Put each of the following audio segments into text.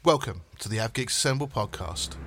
Welcome to the AvGeeks Assemble podcast.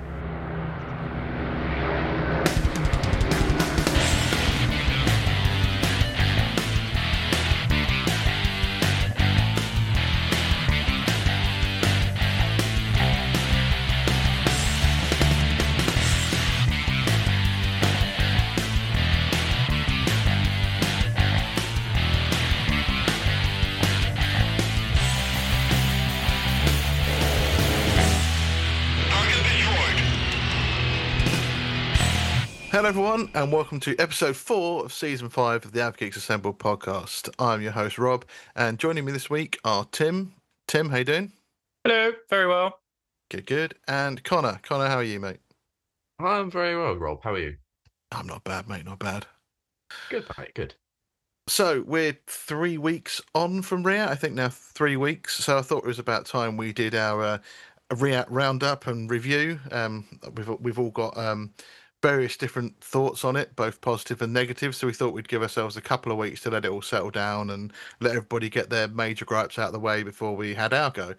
Hello everyone and welcome to episode 4 of season 5 of the AvGeeks Assemble podcast. I'm your host Rob and joining me this week are Tim. Tim, how you doing? Hello, very well. Good. And Connor. Connor, how are you, mate? I'm very well, Rob. How are you? I'm not bad, mate, not bad. Good, mate, good. So we're 3 weeks on from RIAT, I think now 3 weeks. So I thought it was about time we did our RIAT roundup and review. We've all got various different thoughts on it, both positive and negative. So we thought we'd give ourselves a couple of weeks to let it all settle down and let everybody get their major gripes out of the way before we had our go.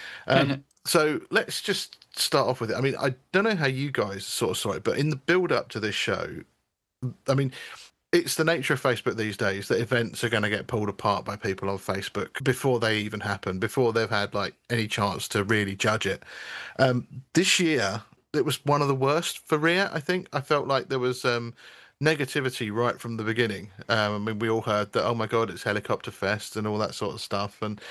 So let's just start off with it. I mean, I don't know how you guys sort of saw it, but in the build up to this show, I mean, it's the nature of Facebook these days that events are going to get pulled apart by people on Facebook before they even happen, before they've had like any chance to really judge it. This year, it was one of the worst for RIAT, I think. I felt like there was negativity right from the beginning. I mean, we all heard that, oh my God, it's Helicopter Fest and all that sort of stuff. And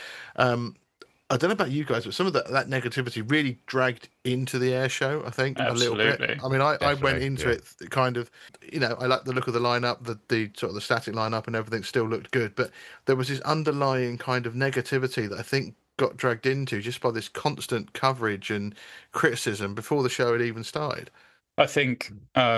I don't know about you guys, but some of that negativity really dragged into the air show, I think, Absolutely. a little bit. I mean, I went into it kind of, you know, I like the look of the lineup, the sort of the static lineup and everything still looked good. But there was this underlying kind of negativity that I think got dragged into just by this constant coverage and criticism before the show had even started. I think,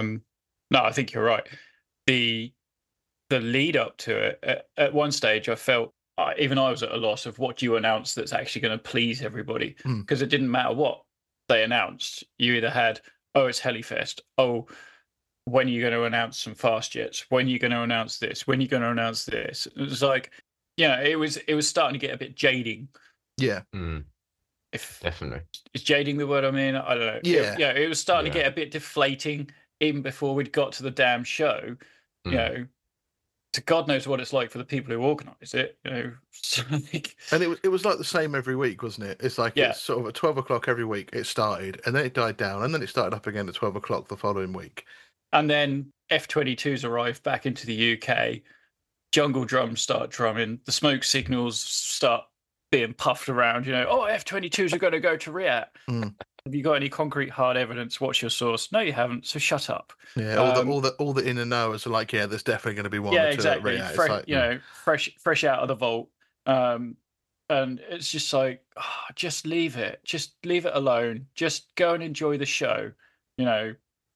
I think you're right. The lead up to it, at one stage, I felt, even I was at a loss of what do you announce that's actually going to please everybody, because it didn't matter what they announced. You either had, oh, it's Helifest. Oh, when are you going to announce some fast jets? When are you going to announce this? When are you going to announce this? It was like, yeah, it was starting to get a bit jading. Yeah. If Definitely. is jading the word I mean? I don't know. Yeah. It was starting to get a bit deflating even before we'd got to the damn show. You know, to God knows what it's like for the people who organise it. You know, so and it was like the same every week, wasn't it? It's like it's sort of at 12 o'clock every week it started, and then it died down, and then it started up again at 12 o'clock the following week. And then F-22s arrived back into the UK. Jungle drums start drumming. The smoke signals start being puffed around. You know, oh, F-22s are going to go to RIAT. Have you got any concrete hard evidence? What's your source? No, you haven't. So shut up. Yeah, all the in and knowers are like, yeah, there's definitely going to be one. Yeah, or two exactly. At RIAT. Fresh, like, you know, fresh out of the vault. And it's just like, just leave it. Just leave it alone. Just go and enjoy the show. You know,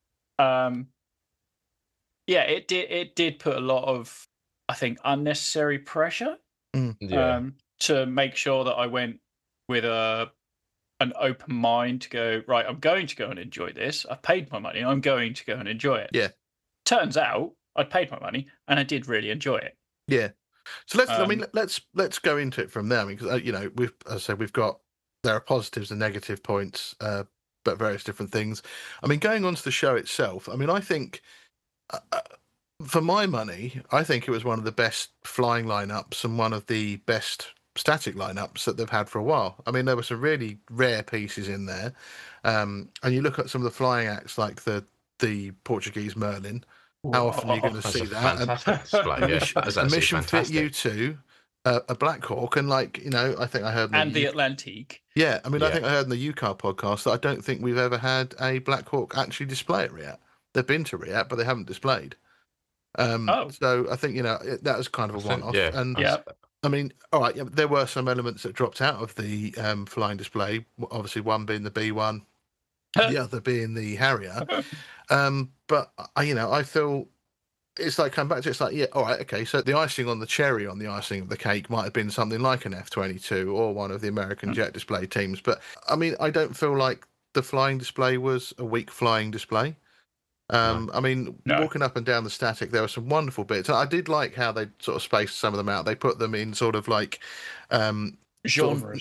it did put a lot of, I think, unnecessary pressure. To make sure that I went with an open mind to go, right, I'm going to go and enjoy this. I've paid my money. I'm going to go and enjoy it. Yeah. Turns out I'd paid my money and I did really enjoy it. Yeah. So let's go into it from there. I mean, because you know, there are positives and negative points, but various different things. I mean, going on to the show itself, I mean, I think, for my money, I think it was one of the best flying lineups and one of the best static lineups that they've had for a while. I mean, there were some really rare pieces in there, and you look at some of the flying acts like the Portuguese Merlin. How often are you going to see that? A Mission Fit U2, a Black Hawk, and like, you know, I think I heard the Atlantique. Yeah, I mean, I think I heard in the UCAR podcast that I don't think we've ever had a Black Hawk actually display at RIAT. They've been to RIAT, but they haven't displayed. So I think, you know, that was kind of a one-off. I mean, all right, there were some elements that dropped out of the flying display, obviously one being the B1, the other being the Harrier. But, you know, I feel it's like, come back to it's like, yeah, all right, okay, so the icing on the cherry on the icing of the cake might have been something like an F-22 or one of the American jet display teams. But, I mean, I don't feel like the flying display was a weak flying display. I mean, walking up and down the static, there were some wonderful bits. I did like how they sort of spaced some of them out. They put them in sort of like genres.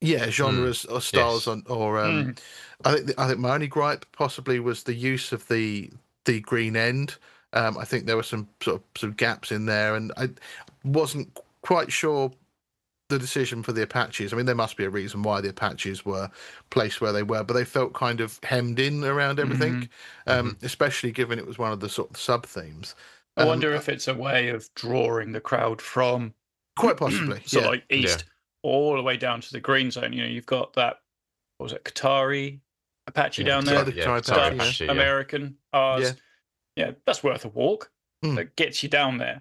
genres or styles Yes. or I think my only gripe possibly was the use of the green end. I think there were some sort of some gaps in there, and I wasn't quite sure the decision for the Apaches. I mean, there must be a reason why the Apaches were placed where they were, but they felt kind of hemmed in around everything, especially given it was one of the sort of sub themes. I wonder if it's a way of drawing the crowd from Quite possibly, sort yeah. of like east all the way down to the green zone. You know, you've got that, what was it, Qatari Apache down there, Qatari Apache, Dutch, yeah. American, ours. Yeah, that's worth a walk. That gets you down there.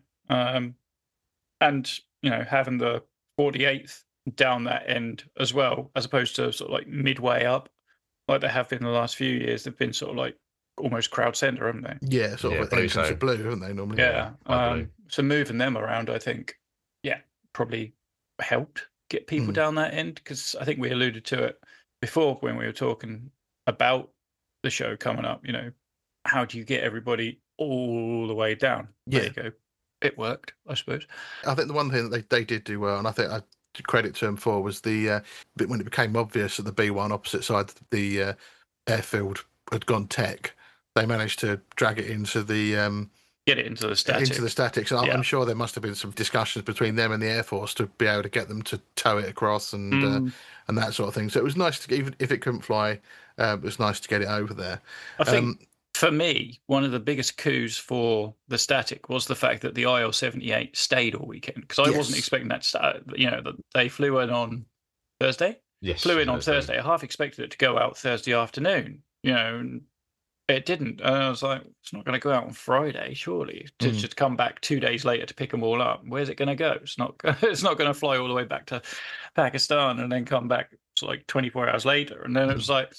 And, you know, having the 48th down that end as well, as opposed to sort of like midway up, like they have been in the last few years. They've been sort of like almost crowd center, haven't they? Yeah, sort of blue entrance zone. of blue, haven't they, normally? Yeah. blue. So moving them around, I think, probably helped get people down that end, because I think we alluded to it before when we were talking about the show coming up. You know, how do you get everybody all the way down? There you go. It worked, I suppose. I think the one thing that they did do well, and I think I credit to them for, was the bit when it became obvious that the B1 opposite side of the airfield had gone tech. They managed to drag it into the get it into the static. Into the statics. And I'm sure there must have been some discussions between them and the Air Force to be able to get them to tow it across and that sort of thing. So it was nice to, even if it couldn't fly, it was nice to get it over there. I think for me, one of the biggest coups for the static was the fact that the IL-78 stayed all weekend, because I wasn't expecting that to start. You know, that they flew in on Thursday. Yes, flew in on Thursday. I half expected it to go out Thursday afternoon. You know, and it didn't. And I was like, it's not going to go out on Friday, surely. To just come back 2 days later to pick them all up. Where's it going to go? It's not. It's not going to fly all the way back to Pakistan and then come back like 24 hours later. And then it was like,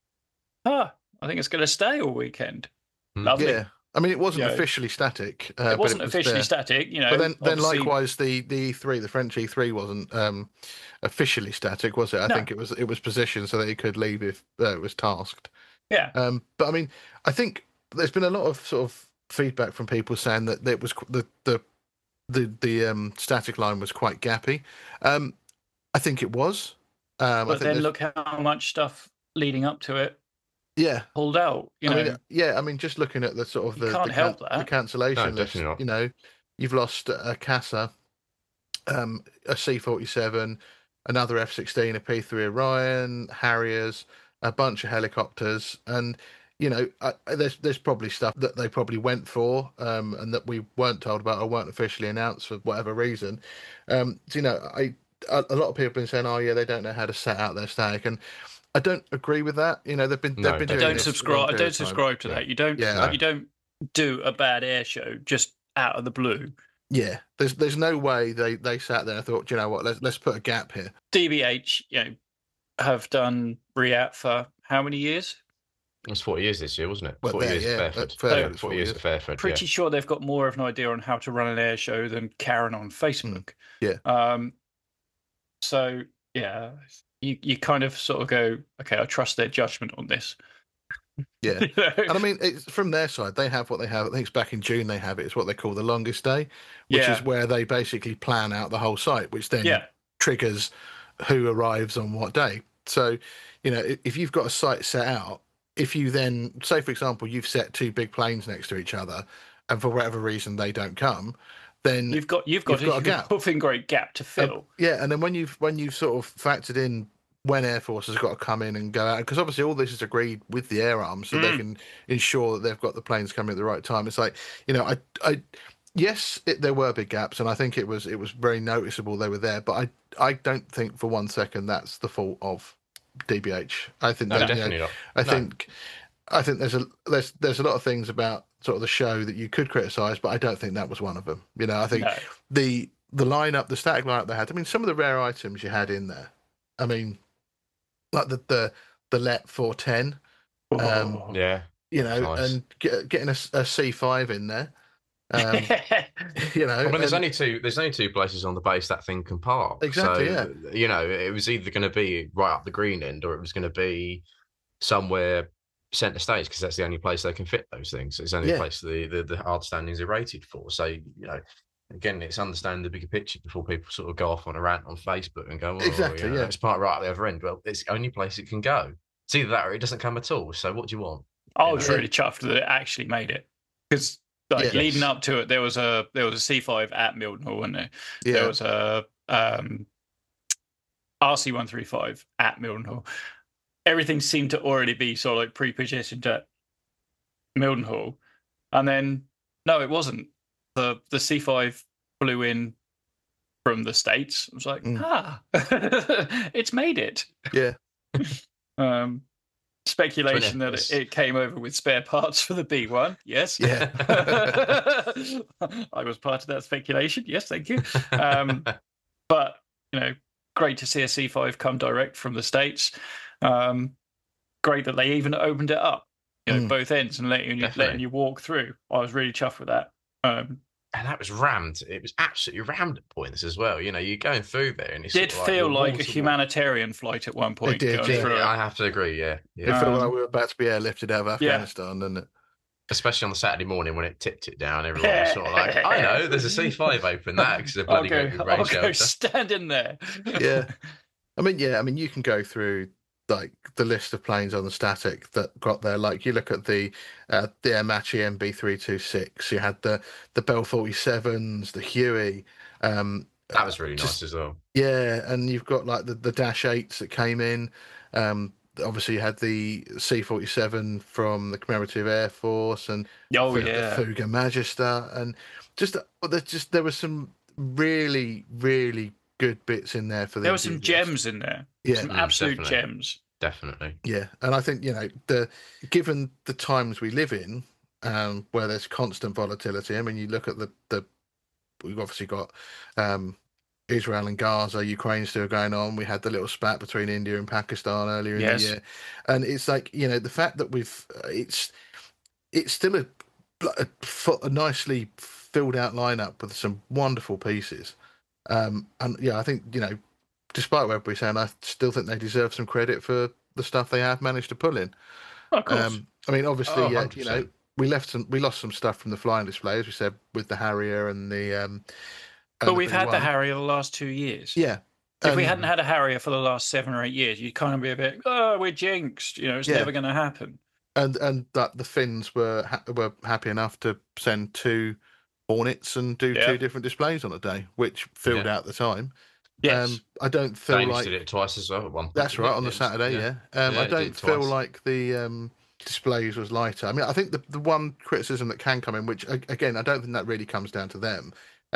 I think it's going to stay all weekend. Lovely. Yeah. I mean, it wasn't officially static. It wasn't officially static, you know. But then likewise, the E3, the French E3, wasn't officially static, was it? I think it was positioned so that it could leave if it was tasked. Yeah. But I mean, I think there's been a lot of sort of feedback from people saying that it was the static line was quite gappy. I think it was. But then look how much stuff leading up to it. Yeah, pulled out. I mean, just looking at the sort of the cancellation list. Not. You know, you've lost a CASA, a C-47, another F-16, a P-3 Orion, Harriers, a bunch of helicopters, and you know, there's probably stuff that they probably went for, and that we weren't told about or weren't officially announced for whatever reason. So, you know, a lot of people have been saying, oh yeah, they don't know how to set out their static, and I don't agree with that. You know, they've been doing this. I don't subscribe to that. You don't. Yeah. You don't do a bad air show just out of the blue. Yeah, there's no way they sat there and thought, you know what, let's put a gap here. DBH, you know, have done RIAT for how many years? It was 40 years this year, wasn't it? Well, 40 years at Fairford. 40 years at Fairford. Pretty sure they've got more of an idea on how to run an air show than Karen on Facebook. Yeah. So yeah. You kind of sort of go, okay, I trust their judgment on this. Yeah. And I mean, it's from their side, they have what they have. I think it's back in June they have it. It's what they call the longest day, which is where they basically plan out the whole site, which then triggers who arrives on what day. So, you know, if you've got a site set out, if you then, say, for example, you've set two big planes next to each other and for whatever reason they don't come, then you've got a gap. Great gap to fill. And then when you've sort of factored in when Air Force has got to come in and go out, because obviously all this is agreed with the air arms, so they can ensure that they've got the planes coming at the right time. It's like, you know, there were big gaps, and I think it was very noticeable they were there, but I don't think for 1 second that's the fault of DBH. I think definitely not. I think there's a lot of things about sort of the show that you could criticize, but I don't think that was one of them. You know, I think the lineup, the static lineup they had. I mean, some of the rare items you had in there. I mean, like the Let 410. You know, nice. And getting a C5 in there. You know, I mean, there's only two places on the base that thing can park. Exactly. So, you know, it was either going to be right up the green end, or it was going to be somewhere centre stage, because that's the only place they can fit those things. It's the only place the hard standings are rated for. So, you know, again, it's understanding the bigger picture before people sort of go off on a rant on Facebook and go, well, Exactly, you know, yeah. it's part right at the other end. Well, it's the only place it can go. It's either that or it doesn't come at all. So what do you want? I was Yeah. really chuffed that it actually made it, because like Yeah. leading Yes. up to it, there was a C5 at Mildenhall, wasn't there? Yeah. There was a RC135 at Mildenhall. Everything seemed to already be sort of like pre-positioned at Mildenhall, and then no, it wasn't. The C5 flew in from the States. I was like, it's made it. Yeah. Speculation that it came over with spare parts for the B1. Yes. Yeah. I was part of that speculation. Yes, thank you. But, you know, great to see a C5 come direct from the States. Great that they even opened it up, you know, both ends, and letting you walk through. I was really chuffed with that. And that was rammed. It was absolutely rammed at points as well. You know, you're going through there, and it did feel like a humanitarian flight at one point. It did, going through it. I have to agree. Yeah, It felt like we were about to be airlifted out of Afghanistan, didn't it? Especially on the Saturday morning when it tipped it down, everyone was sort of like, I know, there's a C5 open that because they're bloody great with range I'll go stand in there. Yeah. I mean, you can go through like the list of planes on the static that got there. Like you look at the Amachi MB326, you had the Bell 47s, the Huey. That was really nice as well. Yeah, and you've got like the Dash 8s that came in. Obviously, you had the C-47 from the Commemorative Air Force and the Fuga Magister, and there was some really, really good bits in there for the. There were some gems in there. Yeah, some absolute definitely. gems. Definitely. Yeah, and I think, you know, given the times we live in, where there's constant volatility. I mean, you look at we've obviously got Israel and Gaza, Ukraine still going on. We had the little spat between India and Pakistan earlier in the year, and it's like, you know, the fact that it's still a nicely filled out lineup with some wonderful pieces, and yeah, I think, you know, despite what everybody's saying, I still think they deserve some credit for the stuff they have managed to pull in. Of course. I mean, obviously, you 100%. know, we lost some stuff from the flying display, as we said, with the Harrier and the. But we've had the Harrier the last 2 years. Yeah. If we hadn't had a Harrier for the last 7 or 8 years, you'd kind of be a bit, oh, we're jinxed. You know, it's never going to happen. And that the Finns were happy enough to send 2 Hornets and do 2 different displays on a day, which filled out the time. Yes. I don't feel Danes like did it twice as well at one point. That's right, on the Saturday. Yeah. I don't feel like the displays was lighter. I mean, I think the one criticism that can come in, which again, I don't think that really comes down to them.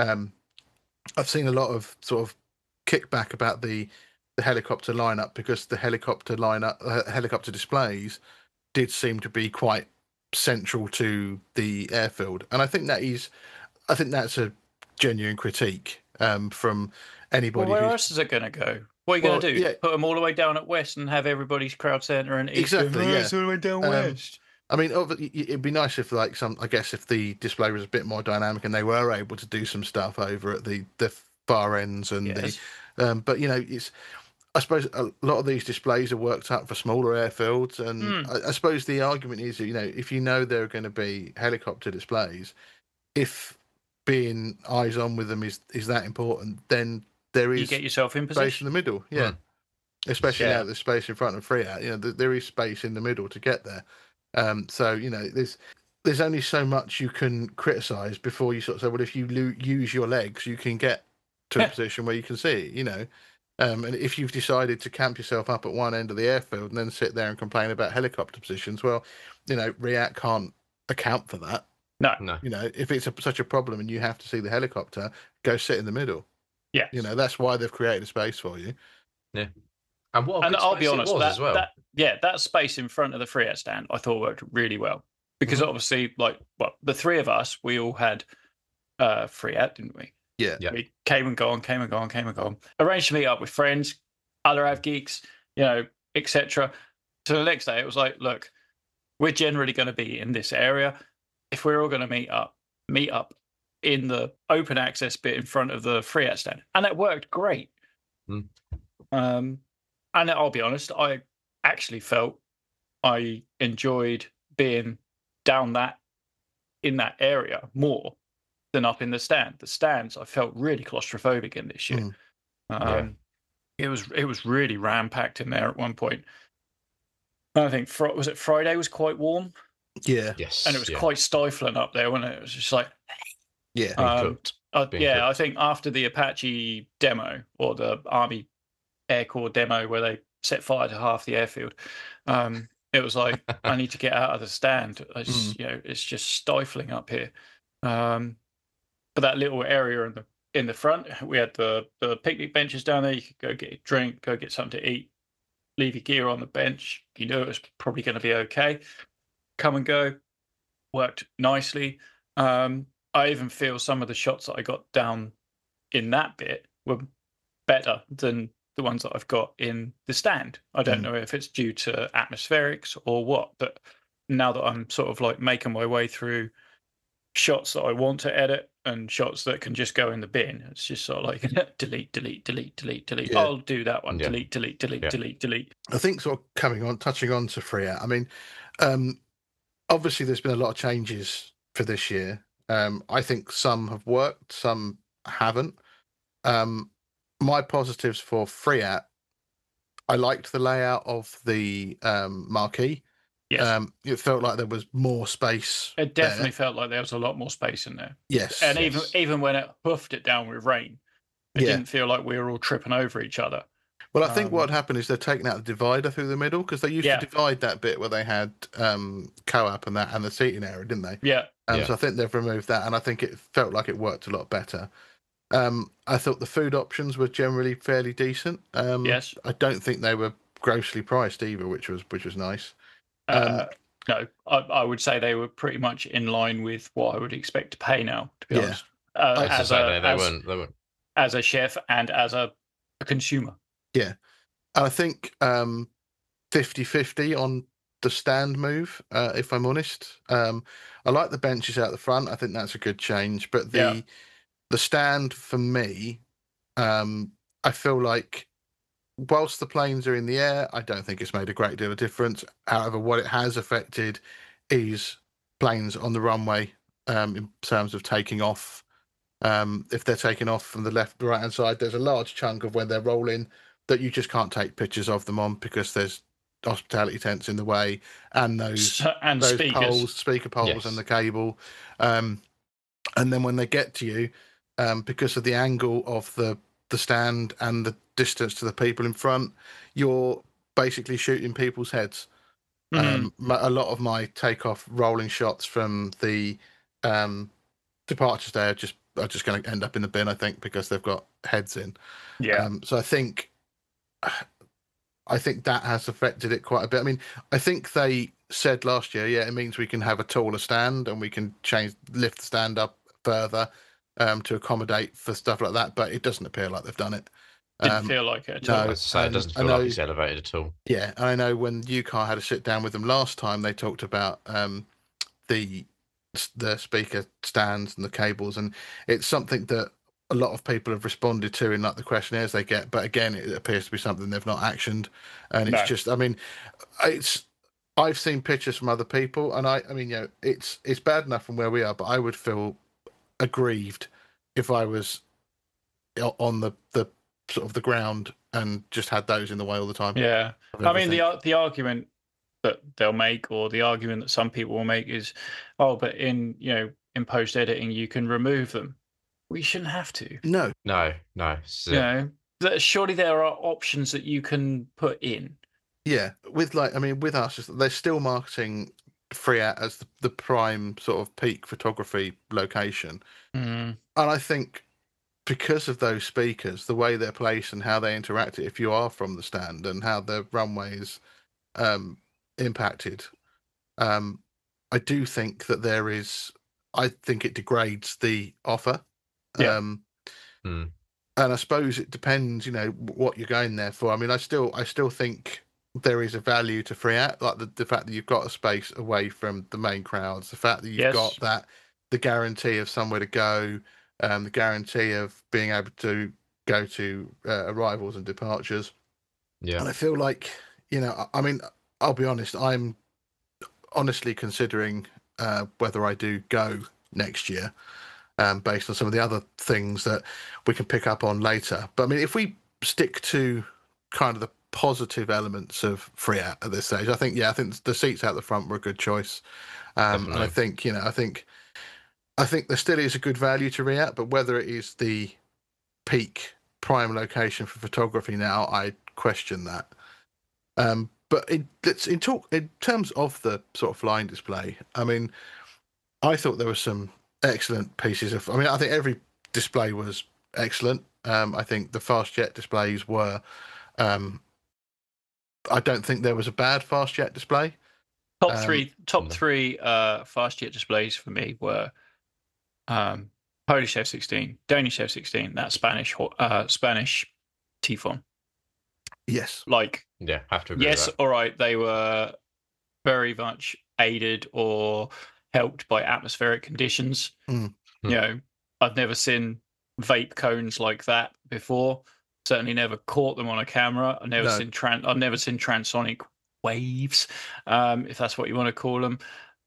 I've seen a lot of sort of kickback about the helicopter lineup, because the helicopter displays did seem to be quite central to the airfield, and I think that's a genuine critique from anybody. Well, where else is it going to go? What are you going to do? Yeah. Put them all the way down at West and have everybody's crowd centre and exactly, yeah, all the way down West. I mean, it'd be nice if, like, if the display was a bit more dynamic and they were able to do some stuff over at the far ends and but you know, I suppose a lot of these displays are worked up for smaller airfields, and I suppose the argument is, you know, if you know there are going to be helicopter displays, if being eyes on with them is that important, then there is you get yourself in position space in the middle, especially now there's space in front of Freat. You know, there is space in the middle to get there. So, you know, there's only so much you can criticize before you sort of say, well, if you use your legs, you can get to a position where you can see it, you know. And if you've decided to camp yourself up at one end of the airfield and then sit there and complain about helicopter positions, well, you know, RIAT can't account for that. No. You know, if it's such a problem and you have to see the helicopter, go sit in the middle. Yeah. You know, that's why they've created a space for you. Yeah. And I'll be honest, that space in front of the Freat stand I thought worked really well, because obviously, like, the 3 of us, we all had Freat, didn't we? Yeah. We came and gone. Arranged to meet up with friends, other av geeks, you know, etc. So the next day it was like, look, we're generally going to be in this area. If we're all going to meet up in the open access bit in front of the Freat stand, and that worked great. And I'll be honest, I actually felt I enjoyed being down in that area more than up in the stand. The stands, I felt really claustrophobic in this year. It was really ram-packed in there at one point. I think was it Friday was quite warm, Yeah. Yes. and it was quite stifling up there, wasn't it? It was just like, Yeah. Being cooked. I think after the Apache demo or the Army Air Corps demo where they set fire to half the airfield, it was like, I need to get out of the stand. It's just stifling up here. But that little area in the front, we had the picnic benches down there. You could go get a drink, go get something to eat, leave your gear on the bench. You knew it was probably going to be okay. Come and go, worked nicely. I even feel some of the shots that I got down in that bit were better than the ones that I've got in the stand. I don't know if it's due to atmospherics or what, but now that I'm sort of like making my way through shots that I want to edit and shots that can just go in the bin, it's just sort of like delete, delete, delete, delete, delete. Yeah. I'll do that one. Delete, delete, delete, delete, delete. I think sort of touching on to Freya. I mean, obviously there's been a lot of changes for this year. I think some have worked, some haven't. My positives for Freya, I liked the layout of the marquee. Yes. It felt like there was more space. It definitely felt like there was a lot more space in there. Yes. And even when it hoofed it down with rain, it didn't feel like we were all tripping over each other. Well, I think what happened is they're taking out the divider through the middle, because they used to divide that bit where they had co-op and the seating area, didn't they? Yeah. So I think they've removed that, and I think it felt like it worked a lot better. I thought the food options were generally fairly decent. Yes. I don't think they were grossly priced either, which was nice. No, I would say they were pretty much in line with what I would expect to pay now, to be honest. They weren't. As a chef and as a consumer. Yeah. And I think 50-50 on the stand move, if I'm honest. I like the benches out the front. I think that's a good change. But the stand, for me, I feel like whilst the planes are in the air, I don't think it's made a great deal of difference. However, what it has affected is planes on the runway in terms of taking off. If they're taking off from the left or right hand side, there's a large chunk of when they're rolling that you just can't take pictures of them on, because there's hospitality tents in the way, and those speaker poles, and the cable. And then when they get to you, because of the angle of the stand and the distance to the people in front, you're basically shooting people's heads. A lot of my takeoff rolling shots from the departures day are just going to end up in the bin, I think, because they've got heads in. So I think that has affected it quite a bit. I mean, I think they said last year, it means we can have a taller stand and we can lift the stand up further to accommodate for stuff like that, but it doesn't appear like they've done it. Didn't feel like it. No, it doesn't feel like it's elevated at all. Yeah, and I know when UCAR had a sit down with them last time, they talked about the speaker stands and the cables, and it's something that a lot of people have responded to in like the questionnaires they get, but again, it appears to be something they've not actioned. And it's just, I mean, I've seen pictures from other people, and I mean, it's bad enough from where we are, but I would feel aggrieved if I was on the sort of the ground and just had those in the way all the time. Yeah, I mean, the argument that they'll make, or the argument that some people will make, is, but in post editing you can remove them. We shouldn't have to. No. Surely there are options that you can put in. Yeah, with us, they're still marketing Freya as the prime sort of peak photography location, and I think because of those speakers, the way they're placed and how they interact, if you are from the stand, and how the runway is impacted, I do think that I think it degrades the offer. And I suppose it depends, what you're going there for. I mean, I still think there is a value to Freya, like the fact that you've got a space away from the main crowds, the fact that you've got the guarantee of somewhere to go, the guarantee of being able to go to arrivals and departures. Yeah, and I feel like, I mean, I'll be honest, I'm honestly considering whether I do go next year. based on some of the other things that we can pick up on later. But I mean, if we stick to kind of the positive elements of Freat at this stage, I think the seats out the front were a good choice. And I think I think there still is a good value to Riyadh, but whether it is the peak prime location for photography now, I question that. But in terms of the sort of flying display, I mean, I thought there were some excellent pieces of. I mean, I think every display was excellent. I think the fast jet displays were. I don't think there was a bad fast jet display. Top three fast jet displays for me were Polish F-16, Danish F-16, that Spanish Typhoon. Yes. Have to agree with that. All right, they were very much aided or helped by atmospheric conditions. You know, I've never seen vape cones like that before. Certainly never caught them on a camera. I've never seen transonic waves, if that's what you want to call them.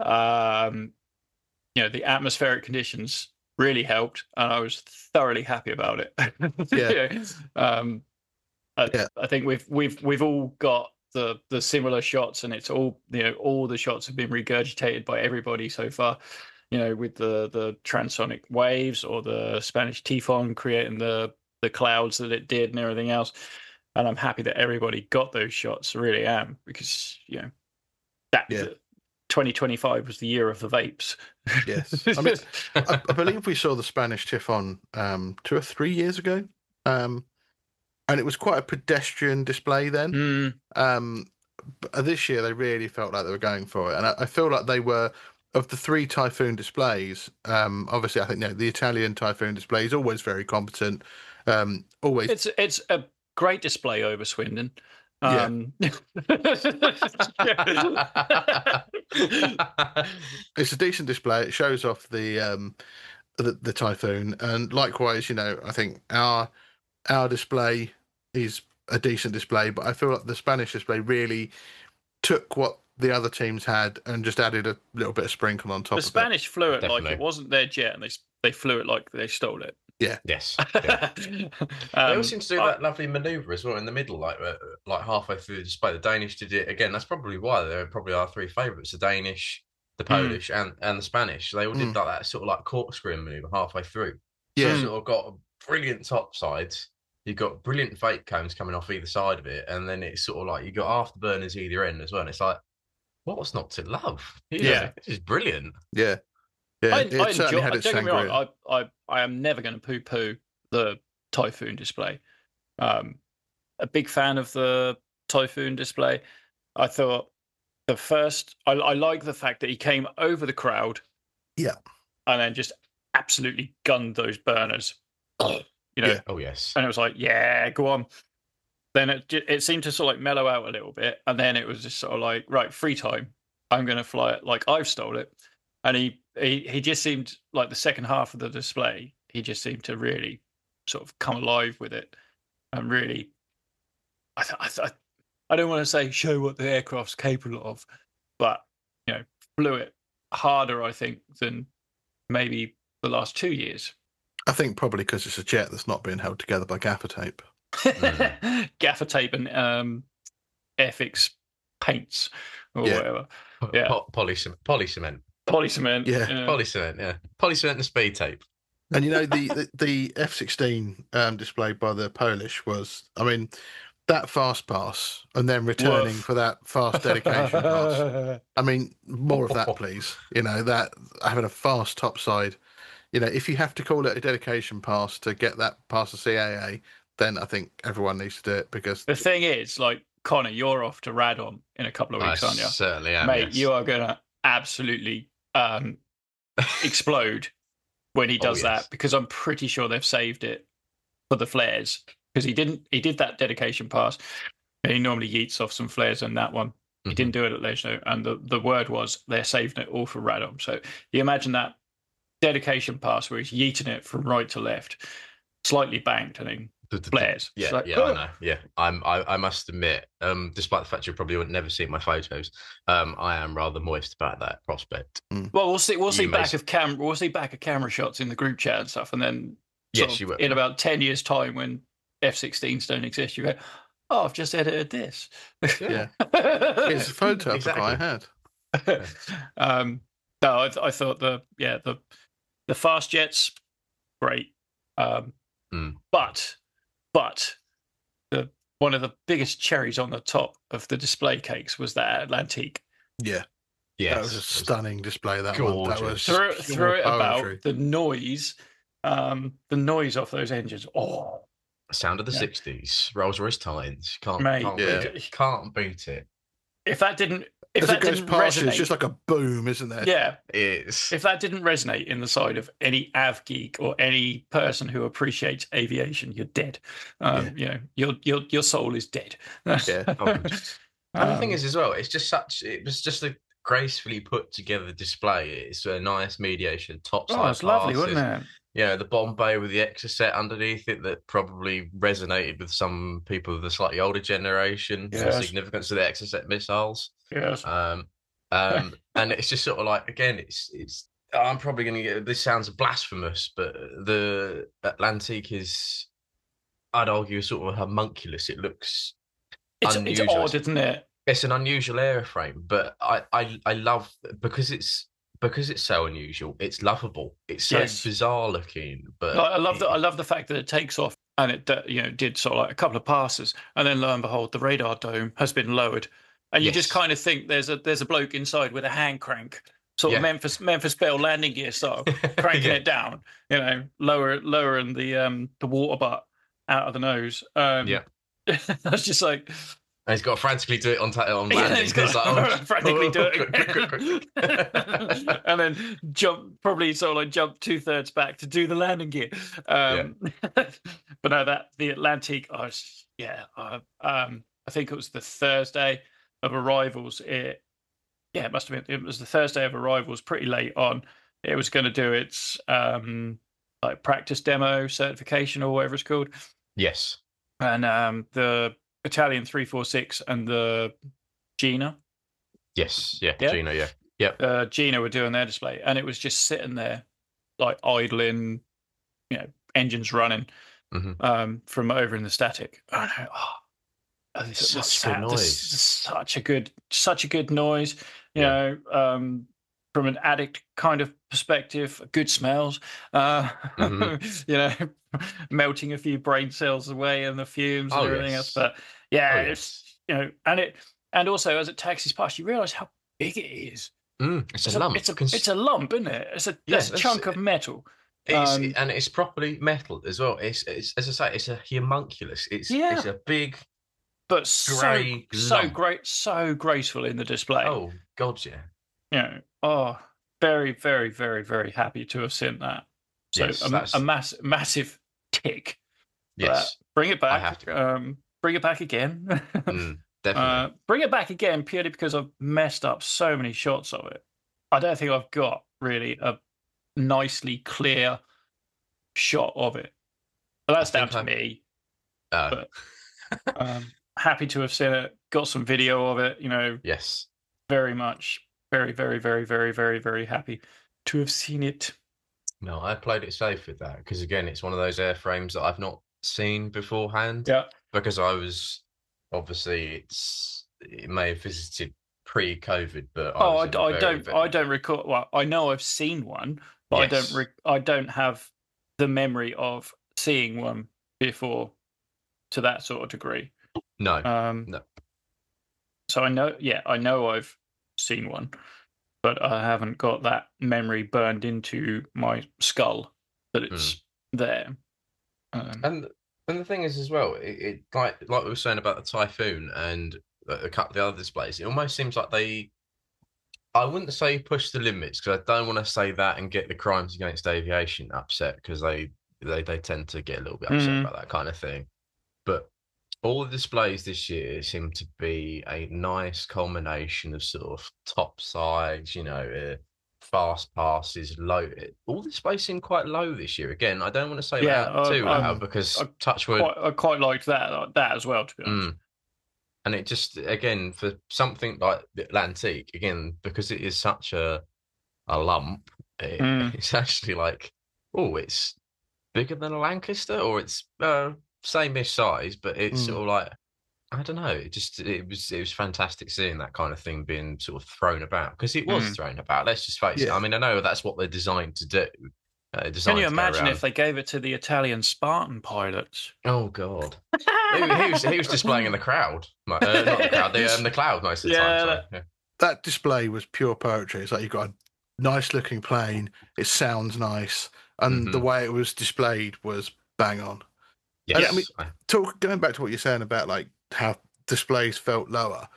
You know, the atmospheric conditions really helped, and I was thoroughly happy about it. I think we've all got the similar shots, and it's all, you know, all the shots have been regurgitated by everybody so far. You know, with the transonic waves or the Spanish Typhoon creating the clouds that it did and everything else. And I'm happy that everybody got those shots. I really am, because, you know, 2025 was the year of the vapes. Yes. I mean, I believe we saw the Spanish Typhoon 2 or 3 years ago. And it was quite a pedestrian display then. But this year they really felt like they were going for it. And I feel like they were, of the 3 Typhoon displays, obviously I think, you know, the Italian Typhoon display is always very competent. Always, it's a great display over Swindon. It's a decent display. It shows off the Typhoon, and likewise, you know, I think our display is a decent display, but I feel like the Spanish display really took what the other teams had and just added a little bit of sprinkle on top of it. The Spanish flew it Definitely. like it wasn't their jet, and they flew it like they stole it. Yeah. Yes. Yeah. They all seem to do that lovely manoeuvre as well in the middle, like halfway through the display. The Danish did it again. That's probably why they're probably our 3 favourites: the Danish, the Polish, and the Spanish. They all did like that sort of like corkscrew manoeuvre halfway through. Yeah. So you sort of got a brilliant top sides. You've got brilliant vape cones coming off either side of it, and then it's sort of like you got afterburners either end as well. And it's like, what's not to love? This is brilliant. Yeah. Yeah, I it certainly had its don't get me sangria. wrong, I am never going to poo-poo the Typhoon display. A big fan of the Typhoon display. I thought I like the fact that he came over the crowd, and then just absolutely gunned those burners. You know, Oh yes, and it was like, yeah, go on. Then it seemed to sort of like mellow out a little bit, and then it was just sort of like, right, free time. I'm going to fly it like I've stole it. And he just seemed like the second half of the display, he just seemed to really sort of come alive with it, and really, I don't want to say show what the aircraft's capable of, but, you know, flew it harder, I think, than maybe the last 2 years. I think probably because it's a jet that's not being held together by gaffer tape. Gaffer tape and Airfix paints or whatever. Yeah, polycement. Polycement. Yeah. Polycement. Yeah, polycement and speed tape. And you know, the F-16 displayed by the Polish was, I mean, that fast pass and then returning for that fast dedication pass. I mean, more of that, please. You know, that having a fast topside. You know, if you have to call it a dedication pass to get that past the CAA, then I think everyone needs to do it, because the thing is, like, Connor, you're off to Radom in a couple of weeks, aren't you? Certainly am, mate. yes. You are gonna absolutely explode when he does that, because I'm pretty sure they've saved it for the flares, because he did that dedication pass, and he normally yeets off some flares on that one. He didn't do it at Lejno, and the word was they're saving it all for Radom. So you imagine that dedication pass where he's yeeting it from right to left, slightly banked, and then flares. Yeah, Like, I know. Yeah, I must admit, despite the fact you probably would never see my photos, I am rather moist about that prospect. Well, we'll see back of camera shots in the group chat and stuff, and then yes, you will. In about 10 years' time, when F-16s don't exist, you go, "Oh, I've just edited this." Yeah, it's a photo exactly. I had. No, I thought the fast jets, great, but the one of the biggest cherries on the top of the display cakes was that Atlantique. Yeah, that was a stunning display. That gorgeous. One, that was throw it about the noise off those engines. Oh, sound of the 60s, Rolls-Royce Tynes. Can't beat it. If that didn't resonate, it's just like a boom, isn't there? Yeah, it is. If that didn't resonate in the side of any av geek or any person who appreciates aviation, you're dead. You know, your soul is dead. Yeah. And the thing is, as well, it was just a gracefully put together display. It's a nice mediation topside. Oh, it's lovely, wasn't it? Yeah, the Bombay with the Exocet underneath it that probably resonated with some people of the slightly older generation. Yes. The significance of the Exocet missiles. Yes. And it's just sort of like, again, it's. I'm probably going to get. This sounds blasphemous, but the Atlantique is, I'd argue, sort of homunculus. It looks. It's odd, isn't it? It's an unusual airframe, but I love because it's so unusual. It's lovable. It's so bizarre looking, but I love the fact that it takes off and it did sort of like a couple of passes, and then lo and behold, the radar dome has been lowered, and you just kind of think there's a bloke inside with a hand crank, sort of Memphis Belle landing gear style, cranking it down, lowering the water butt out of the nose. I was just like. And he's got to frantically do it on landing. He's got to frantically do it. And then jump 2/3 back to do the landing gear. But no, the Atlantique, I think it was the Thursday of arrivals. It must have been. It was the Thursday of arrivals, pretty late on. It was going to do its like practice demo certification or whatever it's called. Yes. And the Italian 346 and the Gina. Yes, Gina, yep. Gina were doing their display, and it was just sitting there, like idling, engines running from over in the static. This is such a good noise. You know, from an addict kind of perspective, good smells. Melting a few brain cells away and the fumes and everything else. But it's and also as it taxis past, you realise how big it is. It's a lump. It's a lump, isn't it? It's a chunk of metal. And it's properly metal as well. It's as I say, it's a homunculus. It's a big, but so great, so graceful in the display. Oh God, yeah. Very, very, very, very happy to have seen that. So a massive tick. Yes, bring it back. I have to. Bring it back again. Definitely. Bring it back again purely because I've messed up so many shots of it. I don't think I've got really a nicely clear shot of it. But that's down to me. But happy to have seen it. Got some video of it. Yes. Very much. Very, very, very, very, very, very happy to have seen it. No, I played it safe with that because again, it's one of those airframes that I've not seen beforehand. Yeah. Because I was obviously it may have visited pre-COVID, but I don't recall. Well, I know I've seen one, but I don't have the memory of seeing one before to that sort of degree. No. No. So I know I've seen one, but I haven't got that memory burned into my skull that it's there. And the thing is as well, it like we were saying about the Typhoon and a couple of the other displays, it almost seems like I wouldn't say push the limits because I don't want to say that and get the Crimes Against Aviation upset because they tend to get a little bit upset about that kind of thing. But all the displays this year seem to be a nice culmination of sort of top sides, fast passes, low. All the displays seem quite low this year. Again, I don't want to say that too loud because touchwood. I quite liked that as well, to be honest. And it just, again, for something like the Atlantique, again, because it is such a lump, it's actually like, it's bigger than a Lancaster, or it's same-ish size, but it's sort of like, I don't know. It was fantastic seeing that kind of thing being sort of thrown about, because it was thrown about. Let's just face it. I mean, I know that's what they're designed to do. Can you imagine if they gave it to the Italian Spartan pilots? Oh God, he was displaying in the crowd, not the crowd, the cloud most of the time. So, that display was pure poetry. It's like you've got a nice looking plane. It sounds nice, and the way it was displayed was bang on. Yes. And, I mean, going back to what you're saying about like how displays felt lower.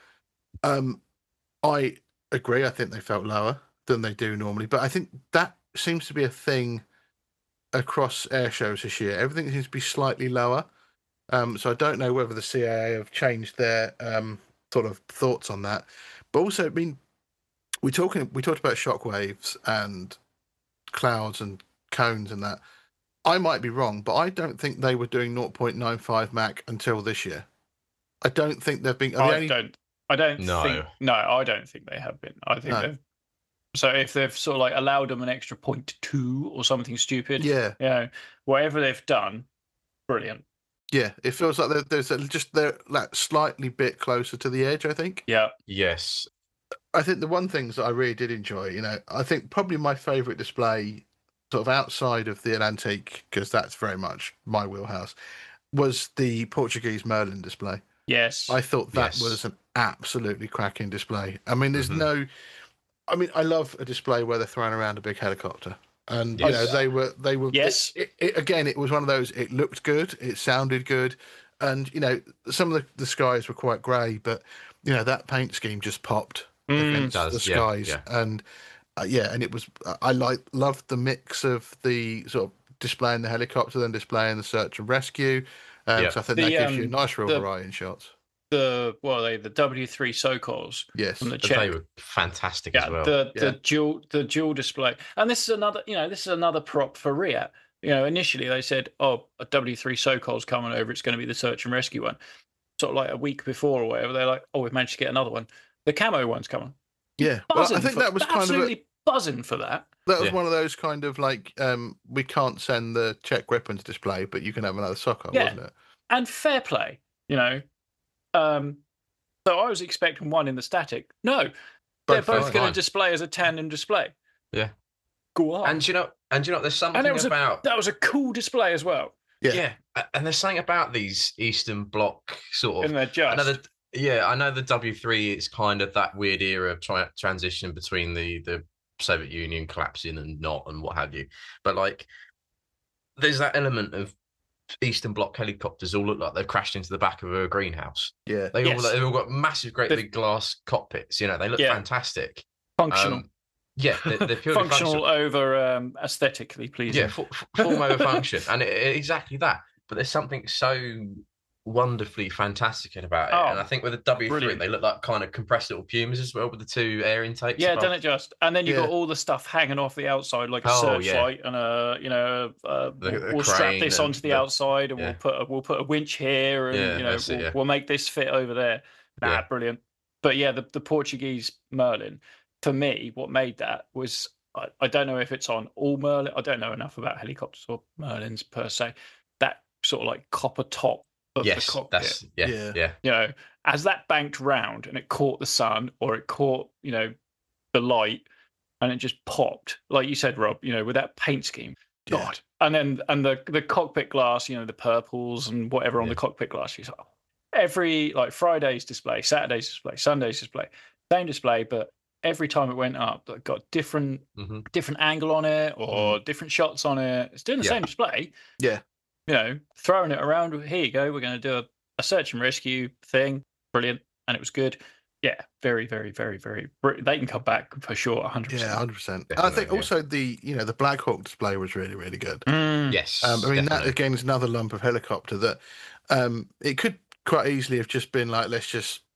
I agree. I think they felt lower than they do normally, but I think that seems to be a thing across air shows this year. Everything seems to be slightly lower. So I don't know whether the CAA have changed their sort of thoughts on that. But also, I mean, we talked about shockwaves and clouds and cones and that. I might be wrong, but I don't think they were doing 0.95 Mach until this year. I don't think they've been. I don't think they have been. I think they've. So if they've sort of like allowed them an extra 0.2 or something stupid, whatever they've done, brilliant. Yeah, it feels like they're like slightly bit closer to the edge, I think. Yeah. Yes. I think the one things that I really did enjoy, I think probably my favourite display, sort of outside of the Atlantique, because that's very much my wheelhouse, was the Portuguese Merlin display. Yes. I thought that was an absolutely cracking display. I mean, I love a display where they're throwing around a big helicopter. And, they were. Yes. Again, it was one of those, it looked good, it sounded good. And, some of the skies were quite grey, but, that paint scheme just popped against the skies. Yeah. And, and it was, I loved the mix of the sort of displaying the helicopter, then displaying the search and rescue. So I think that gives you a nice real variety in shots. The W3 Sokols. Yes, from the Czech. They were fantastic as well. The dual display, and this is another prop for Riat. Initially they said, a W3 Sokol's coming over. It's going to be the search and rescue one. Sort of like a week before or whatever, they're like, we've managed to get another one. The camo one's coming. Yeah, I think that was kind of buzzing for that. That was one of those kind of like, we can't send the Czech weapons display, but you can have another Sokol, wasn't it? And fair play, So I was expecting one in the static. No, they're both going to display as a tandem display. Yeah, go on. And you know, there's something about that was a cool display as well. Yeah, and there's something about these Eastern Bloc sort of. And they're just. I know the W3 is kind of that weird era of transition between the Soviet Union collapsing and not and what have you. But like, there's that element of Eastern Bloc helicopters all look like they've crashed into the back of a greenhouse. Yeah, they've all got massive, great big glass cockpits. They look fantastic. Functional. They're purely functional over aesthetically pleasing. Yeah, form over function, and exactly that. But there's something so wonderfully fantastic about it, and I think with the W3 they look like kind of compressed little Pumas as well with the two air intakes. Yeah, done it just, and then you got all the stuff hanging off the outside like a searchlight and we'll strap this onto the outside and we'll put a winch here and we'll make this fit over there. Brilliant. But the Portuguese Merlin, for me, what made that was I don't know if it's on all Merlin. I don't know enough about helicopters or Merlins per se. That sort of like copper top of the cockpit. As that banked round and it caught the sun or it caught, the light and it just popped, like you said, Rob, with that paint scheme. God. And then the cockpit glass, the purples and whatever on the cockpit glass. You like, every like Friday's display, Saturday's display, Sunday's display, same display, but every time it went up, it got different angle on it or different shots on it. It's doing the same display. Yeah. Throwing it around. Here you go. We're going to do a search and rescue thing. Brilliant. And it was good. Yeah. Very, very, very, very. They can come back for sure. 100%. Yeah, 100%. I think also the Black Hawk display was really, really good. Yes. That again is another lump of helicopter that it could quite easily have just been like, let's just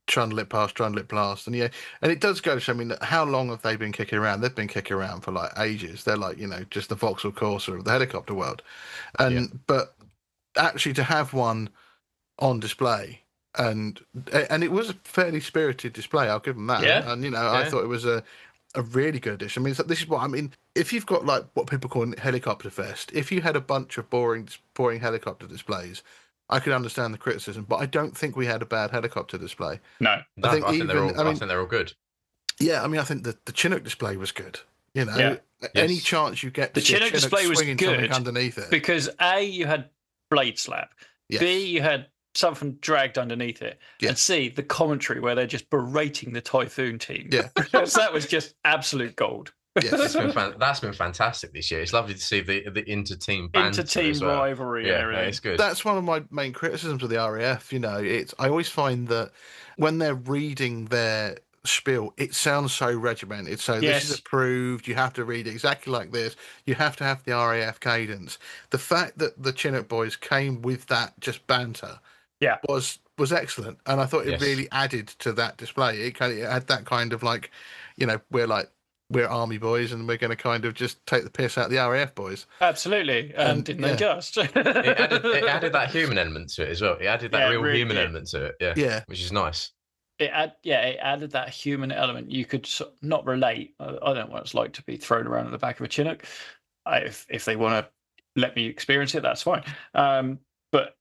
Trundle it past, and and it does go to show. I mean, how long have they been kicking around? They've been kicking around for like ages. They're like just the Vauxhall Corsa of the helicopter world, but actually to have one on display, and it was a fairly spirited display. I'll give them that. Yeah. And I thought it was a really good addition. I mean, this is what I mean. If you've got like what people call helicopter fest, if you had a bunch of boring helicopter displays, I could understand the criticism, but I don't think we had a bad helicopter display. No, I think they're all good. Yeah, I mean, I think the Chinook display was good. Any chance you get the Chinook display was good underneath it, because A, you had blade slap, B, you had something dragged underneath it, and C, the commentary where they're just berating the Typhoon team. Yeah, so that was just absolute gold. Yes. That's been fantastic this year. It's lovely to see the inter-team banter rivalry. Yeah, it's good. That's one of my main criticisms of the RAF. I always find that when they're reading their spiel, it sounds so regimented. So this is approved. You have to read it exactly like this. You have to have the RAF cadence. The fact that the Chinook boys came with that just banter, was excellent, and I thought it really added to that display. It had that kind of like, we're army boys and we're going to kind of just take the piss out of the RAF boys. Absolutely. And didn't they just? it added that human element to it as well. It added that real human element to it. Yeah. Which is nice. It added that human element. You could not relate. I don't know what it's like to be thrown around at the back of a Chinook. If they want to let me experience it, that's fine. But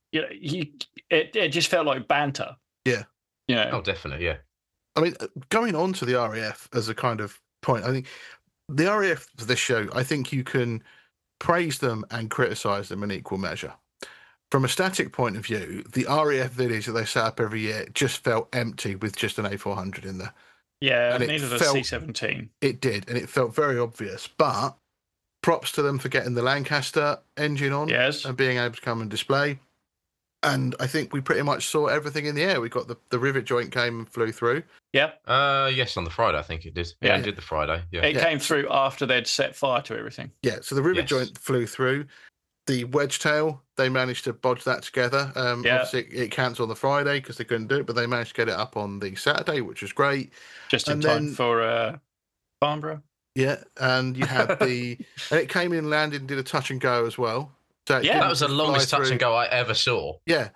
it just felt like banter. Yeah. Oh, definitely. Yeah. I mean, going on to the RAF as a kind of point, I think the RAF for this show, I think you can praise them and criticise them in equal measure. From a static point of view, the RAF village that they set up every year just felt empty with just an A400 in there. Yeah, and neither the C-17. It did, and it felt very obvious. But props to them for getting the Lancaster engine on and being able to come and display. And I think we pretty much saw everything in the air. We got the rivet joint came and flew through. Yeah. Yes, on the Friday, I think it did. Yeah, it did the Friday. Yeah. It came through after they'd set fire to everything. Yeah, so the rivet joint flew through. The wedge tail, they managed to bodge that together. Obviously, it cancelled on the Friday because they couldn't do it, but they managed to get it up on the Saturday, which was great. Just in time for Farnborough. Yeah, and you had and it came in, landed, and did a touch and go as well. So that was the longest touch and go I ever saw. Yeah.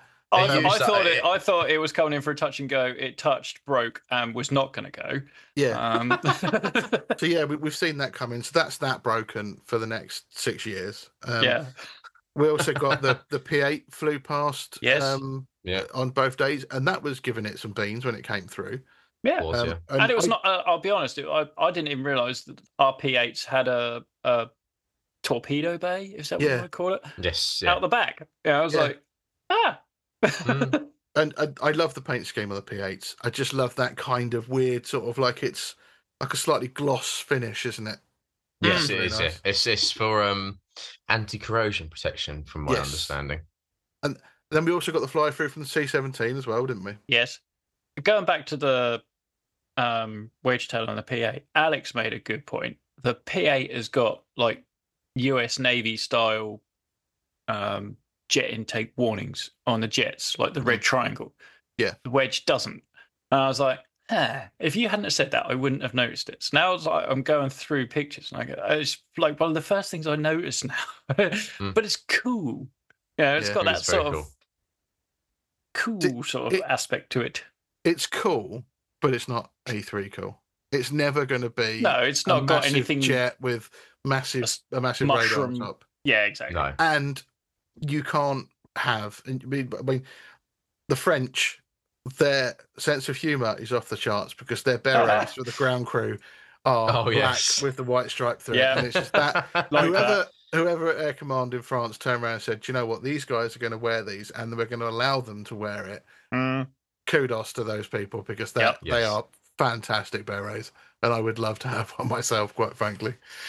I thought it was coming in for a touch and go. It touched, broke, and was not going to go. Yeah. So we've seen that coming. So that's that broken for the next 6 years. We also got the P8 flew past. On both days, and that was giving it some beans when it came through. Yeah, and it was not. I'll be honest. I didn't even realise that our P8s had a torpedo bay. Is that what I call it? Yes. Out the back. Yeah, I was like, And I love the paint scheme of the P8s. I just love that kind of weird sort of like it's like a slightly gloss finish, isn't it? Yes, it is. Nice. Yeah, it's for anti-corrosion protection, from my understanding. And then we also got the fly through from the C-17 as well, didn't we? Yes. Going back to the wedge tail on the P8, Alex made a good point. The P8 has got like US Navy style jet intake warnings on the jets, like the red triangle. Yeah. The wedge doesn't. And I was like, if you hadn't have said that, I wouldn't have noticed it. So now it's like I'm going through pictures and it's like one of the first things I notice now. But it's cool. Yeah, it's got that sort of cool sort of aspect to it. It's cool, but it's not A3 cool. It's never going to be. No, it's not got anything jet with a massive radar on top. Yeah, exactly. No. And you can't have. I mean, the French, their sense of humour is off the charts because their berets for the ground crew are black with the white stripe through it, and it's just that whoever at Air Command in France turned around and said, "Do you know what? These guys are going to wear these, and we're going to allow them to wear it." Kudos to those people because they are fantastic berets, and I would love to have one myself, quite frankly.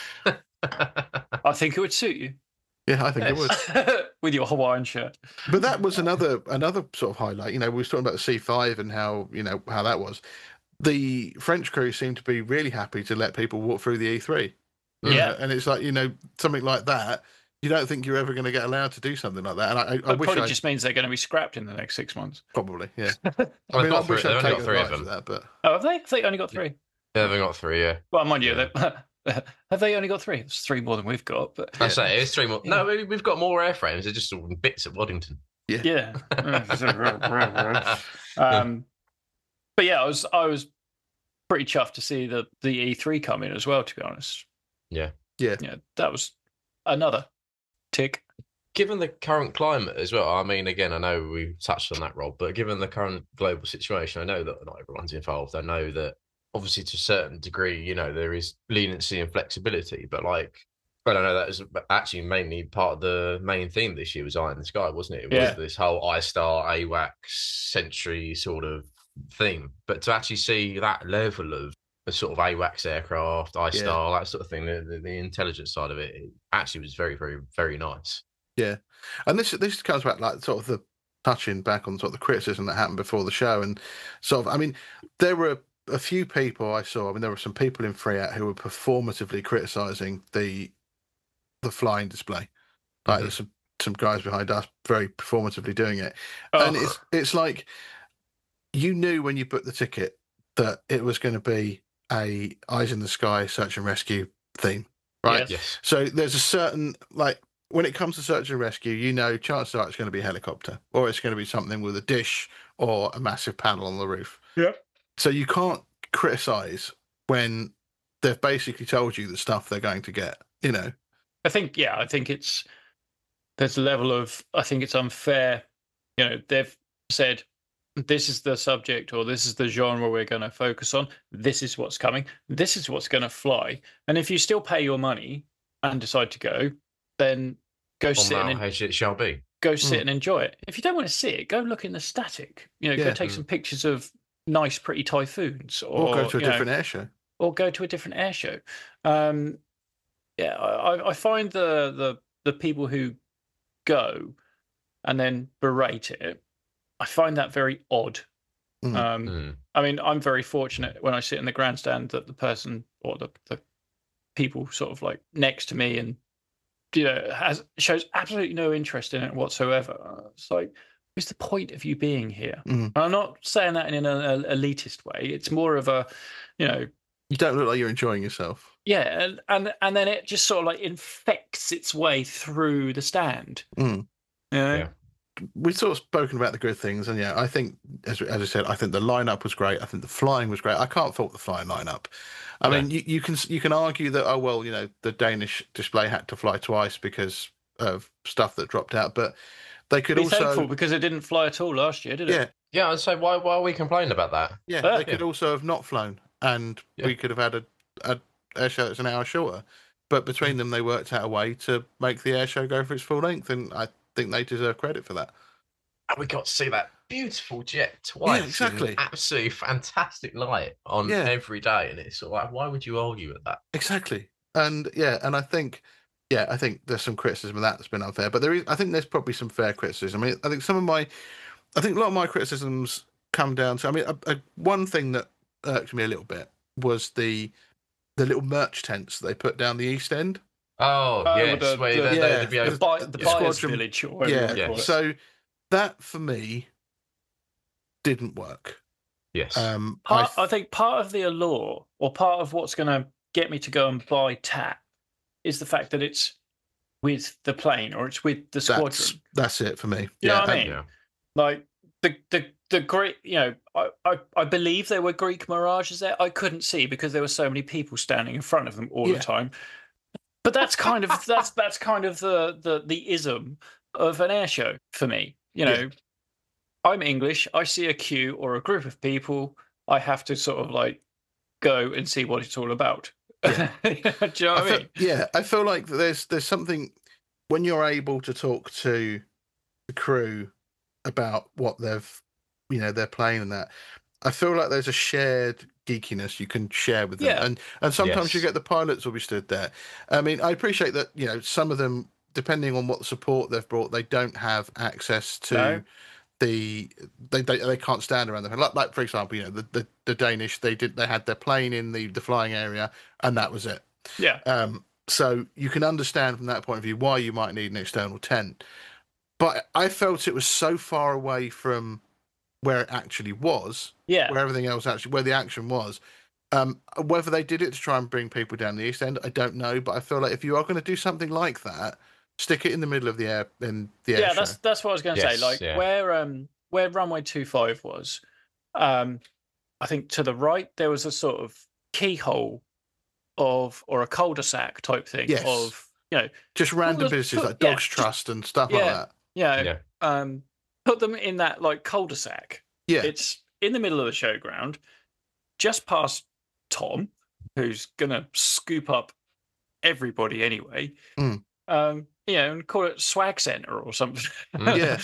I think it would suit you. Yeah, I think it would. With your Hawaiian shirt. But that was another sort of highlight. We were talking about the C5 and how that was. The French crew seemed to be really happy to let people walk through the E3. Yeah. And it's like, something like that You don't think you're ever going to get allowed to do something like that? And I wish probably just means they're going to be scrapped in the next 6 months. Probably, yeah. I mean, I wish I'd taken advantage of that, but have they? They only got 3. Yeah, they've got 3. Yeah. Well, mind you, have they only got 3? It's 3 more than we've got. But I say it's 3 more. Yeah. No, we've got more airframes. They're just all in bits at Waddington. Yeah. But yeah, I was pretty chuffed to see the E3 come in as well. To be honest. Yeah. That was another tick. Given the current climate as well, I mean, again, I know we touched on that, Rob, but given the current global situation, I know that not everyone's involved. I know that obviously to a certain degree, there is leniency and flexibility, but I don't know, that was actually mainly part of the main theme this year was Eye in the Sky, wasn't it? It was this whole iStar, AWACS, Sentry sort of theme. But to actually see that level of a sort of AWACS aircraft, iStar, that sort of thing, the intelligence side of it actually was very, very, very nice. Yeah, and this comes back like sort of the touching back on sort of the criticism that happened before the show, and sort of, I mean, there were a few people I saw. I mean, there were some people in Freat who were performatively criticising the flying display. Like there's some guys behind us very performatively doing it, and it's like you knew when you booked the ticket that it was going to be a Eyes in the Sky search and rescue theme, right? Yes. So there's a certain when it comes to search and rescue, chances are it's going to be a helicopter or it's going to be something with a dish or a massive panel on the roof. Yeah. So you can't criticize when they've basically told you the stuff they're going to get, I think there's a level of, I think it's unfair. They've said, this is the subject or this is the genre we're going to focus on. This is what's coming. This is what's going to fly. And if you still pay your money and decide to go, then go sit and it shall be. Go sit and enjoy it. If you don't want to see it, go look in the static. Go take some pictures of nice, pretty typhoons, or go to a different air show. Or go to a different air show. I find the people who go and then berate it, I find that very odd. I mean, I'm very fortunate when I sit in the grandstand that the person or the people sort of like next to me and shows absolutely no interest in it whatsoever. It's like, what's the point of you being here? I'm not saying that in an elitist way. It's more of a, you don't look like you're enjoying yourself. Yeah, and then it just sort of like infects its way through the stand. Yeah. We've sort of spoken about the good things, and I think, as I said, I think the lineup was great. I think the flying was great. I can't fault the flying lineup. I mean, you can argue that the Danish display had to fly twice because of stuff that dropped out, but they could also thankful because it didn't fly at all last year, did it? Yeah. I'd say why are we complaining about that? Yeah, they could also have not flown, and we could have had a air show that's an hour shorter. But between them, they worked out a way to make the air show go for its full length, and I think they deserve credit for that. And we got to see that beautiful jet twice. Yeah, exactly. Absolutely fantastic light on every day, and it's sort of like, why would you argue with that? Exactly. And I think there's some criticism of that's been unfair, but I think there's probably some fair criticism. I mean, I think a lot of my criticisms come down to, I mean, one thing that irked me a little bit was the little merch tents they put down the East End. Oh, yes. The buyer's village. So that, for me, didn't work. Yes. I think part of the allure, or part of what's going to get me to go and buy TAP, is the fact that it's with the plane, or it's with the squadron. That's it for me. You know what I mean? Like, the Greek, I believe there were Greek Mirages there. I couldn't see because there were so many people standing in front of them all the time. But that's kind of that's kind of the ism of an air show for me. I'm English. I see a queue or a group of people. I have to sort of like go and see what it's all about. Yeah. Do you know what I mean? Yeah, I feel like there's something when you're able to talk to the crew about what they're playing and that. I feel like there's a shared geekiness you can share with them, and sometimes you get the pilots will be stood there. I mean, I appreciate that some of them, depending on what support they've brought, they don't have access to they can't stand around them. Like for example, the Danish, they had their plane in the flying area, and that was it. Yeah. So you can understand from that point of view why you might need an external tent. But I felt it was so far away from where it actually was, where everything else where the action was. Whether they did it to try and bring people down the East End, I don't know. But I feel like if you are going to do something like that, stick it in the middle of the air Yeah, that's what I was going to say. Like where runway 25 was, I think to the right there was a sort of keyhole or a cul-de-sac type thing of just random businesses like Dogs Trust and stuff like that. Yeah. Put them in that like cul-de-sac. Yeah. It's in the middle of the showground, just past Tom, who's gonna scoop up everybody anyway. And call it Swag Center or something. Yeah.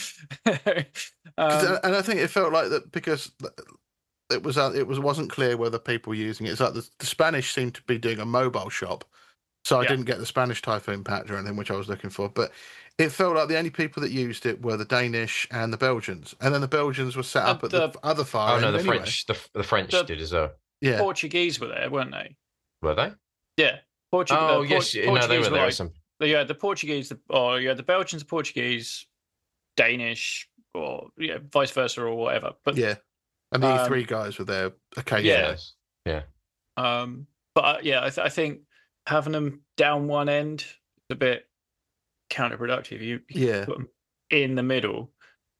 And I think it felt like that because it wasn't clear whether people were using it. It's like the Spanish seemed to be doing a mobile shop, so I didn't get the Spanish Typhoon patch or anything, which I was looking for. But it felt like the only people that used it were the Danish and the Belgians, and then the Belgians were set up at the other far end. Oh no, the French, the French did as well. Yeah, Portuguese were there, weren't they? Were they? Yeah, Portuguese. No, they were there. The Portuguese, the Belgians, the Portuguese, Danish, or vice versa or whatever. But and the E3 guys were there occasionally. Yeah. But I think having them down one end is a bit counterproductive. You put them in the middle,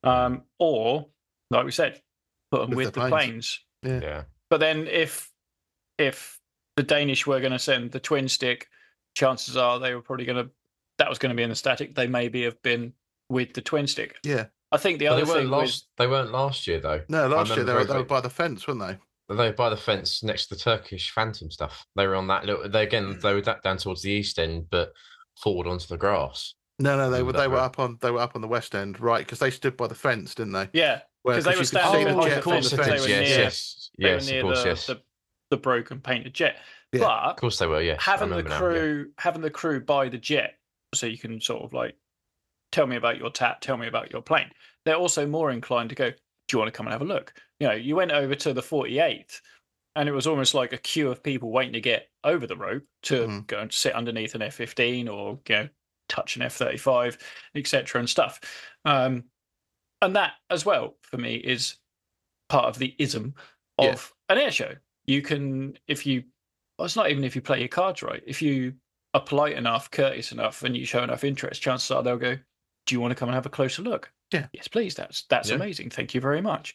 or like we said, put them with the planes. Yeah. But then if the Danish were going to send the twin stick, chances are they were probably that was going to be in the static. They maybe have been with the twin stick. Yeah. I think the other thing they weren't last year though. No, last year they were by the fence, weren't they? They were by the fence next to the Turkish Phantom stuff. They were on that little. They were down towards the East End, but forward onto the grass. No, they were up on the West End, right? Because they stood by the fence, didn't they? Yeah, because they were standing behind the fence. They were near the broken painted jet. Yeah, but of course they were. Yes, having the crew by the jet, so you can sort of like tell me about your tap, tell me about your plane. They're also more inclined to go, do you want to come and have a look? You went over to the 48th and it was almost like a queue of people waiting to get over the rope to go and sit underneath an F-15 or touch an F-35, etc. and stuff. And that as well, for me, is part of the ism of an air show. You can, it's not even if you play your cards right. If you are polite enough, courteous enough, and you show enough interest, chances are they'll go, do you want to come and have a closer look? Yeah. Yes, please. That's amazing. Thank you very much.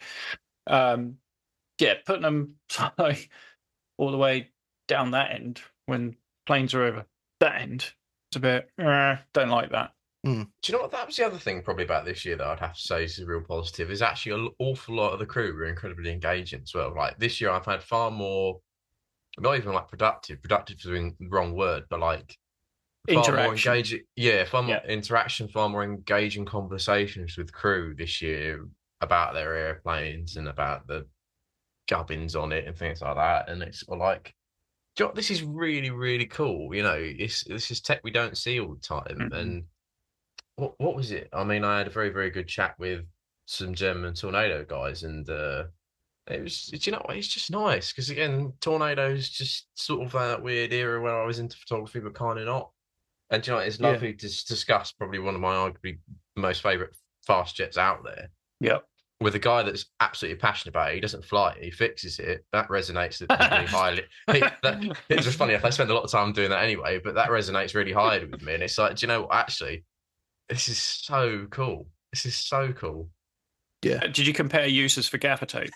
Putting them like all the way down that end when planes are over that end, it's a bit, don't like that. Do you know what? That was the other thing probably about this year that I'd have to say is a real positive is actually an awful lot of the crew were incredibly engaging as well. Like this year I've had far more, not even like productive is the wrong word, but like far more engaging. Yeah, far more interaction, far more engaging conversations with crew this year about their airplanes and about the gubbins on it and things like that. And it's like, this is really, really cool. This is tech we don't see all the time. And what was it? I mean, I had a very, very good chat with some German Tornado guys, and it was, it's just nice because again, Tornado's just sort of that weird era where I was into photography, but kind of not. And it's lovely to discuss probably one of my arguably most favourite fast jets out there. Yeah. With a guy that's absolutely passionate about it. He doesn't fly it, he fixes it. That resonates really highly. It's just funny, I spend a lot of time doing that anyway, but that resonates really highly with me. And it's like, do you know what? Actually, this is so cool. This is so cool. Yeah. Did you compare uses for gaffer tape?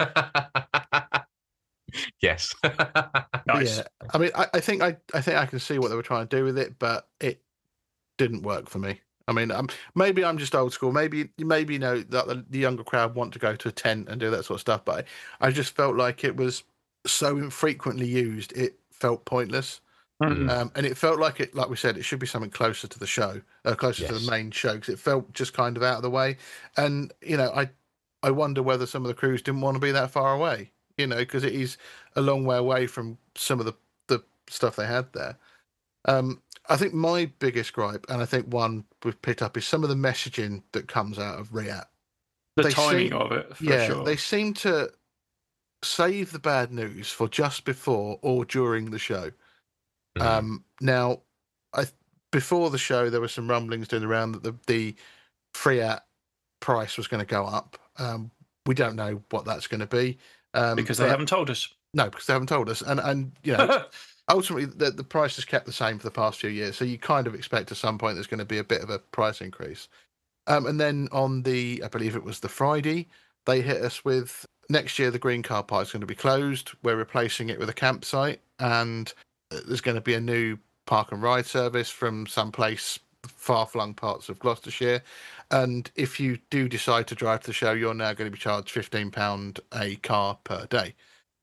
Yes. Nice. Yeah. I mean, I think I can see what they were trying to do with it, but it didn't work for me. I mean, maybe I'm just old school. Maybe that the younger crowd want to go to a tent and do that sort of stuff. But I just felt like it was so infrequently used, it felt pointless. And it felt like we said, it should be something closer to the show, closer to the main show, because it felt just kind of out of the way. And I wonder whether some of the crews didn't want to be that far away. Because it is a long way away from some of the stuff they had there. I think my biggest gripe, and I think one we've picked up, is some of the messaging that comes out of RIAT. The timing of it, for sure. They seem to save the bad news for just before or during the show. Now, before the show there were some rumblings doing around that the Freat price was going to go up. We don't know what that's going to be because they haven't told us. No, because they haven't told us, and ultimately the price has kept the same for the past few years. So you kind of expect at some point there's going to be a bit of a price increase. And then on I believe it was the Friday, they hit us with next year the green car park is going to be closed. We're replacing it with a campsite, and there's going to be a new park and ride service from someplace far-flung parts of Gloucestershire. And if you do decide to drive to the show, you're now going to be charged £15 a car per day.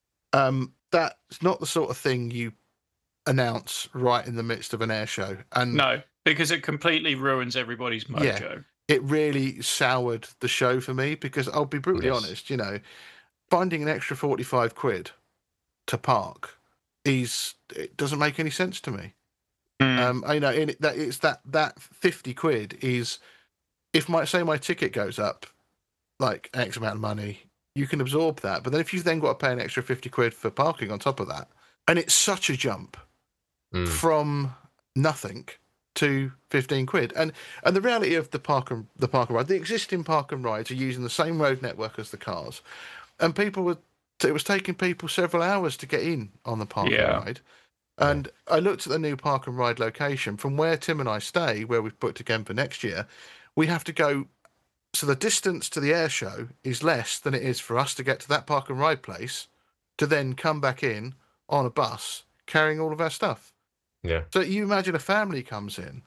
That's not the sort of thing you announce right in the midst of an air show. And no, because it completely ruins everybody's mojo. Yeah, it really soured the show for me, because I'll be brutally honest, finding an extra 45 quid to park it doesn't make any sense to me. I know it's that 50 quid is, if my ticket goes up like X amount of money, you can absorb that. But then if you've then got to pay an extra 50 quid for parking on top of that, and it's such a jump from nothing to 15 quid. And the reality of the park and ride, the existing park and rides are using the same road network as the cars. And it was taking people several hours to get in on the park and ride. And I looked at the new park and ride location from where Tim and I stay, where we've booked again for next year. We have to go, so the distance to the air show is less than it is for us to get to that park and ride place, to then come back in on a bus carrying all of our stuff. Yeah. So you imagine a family comes in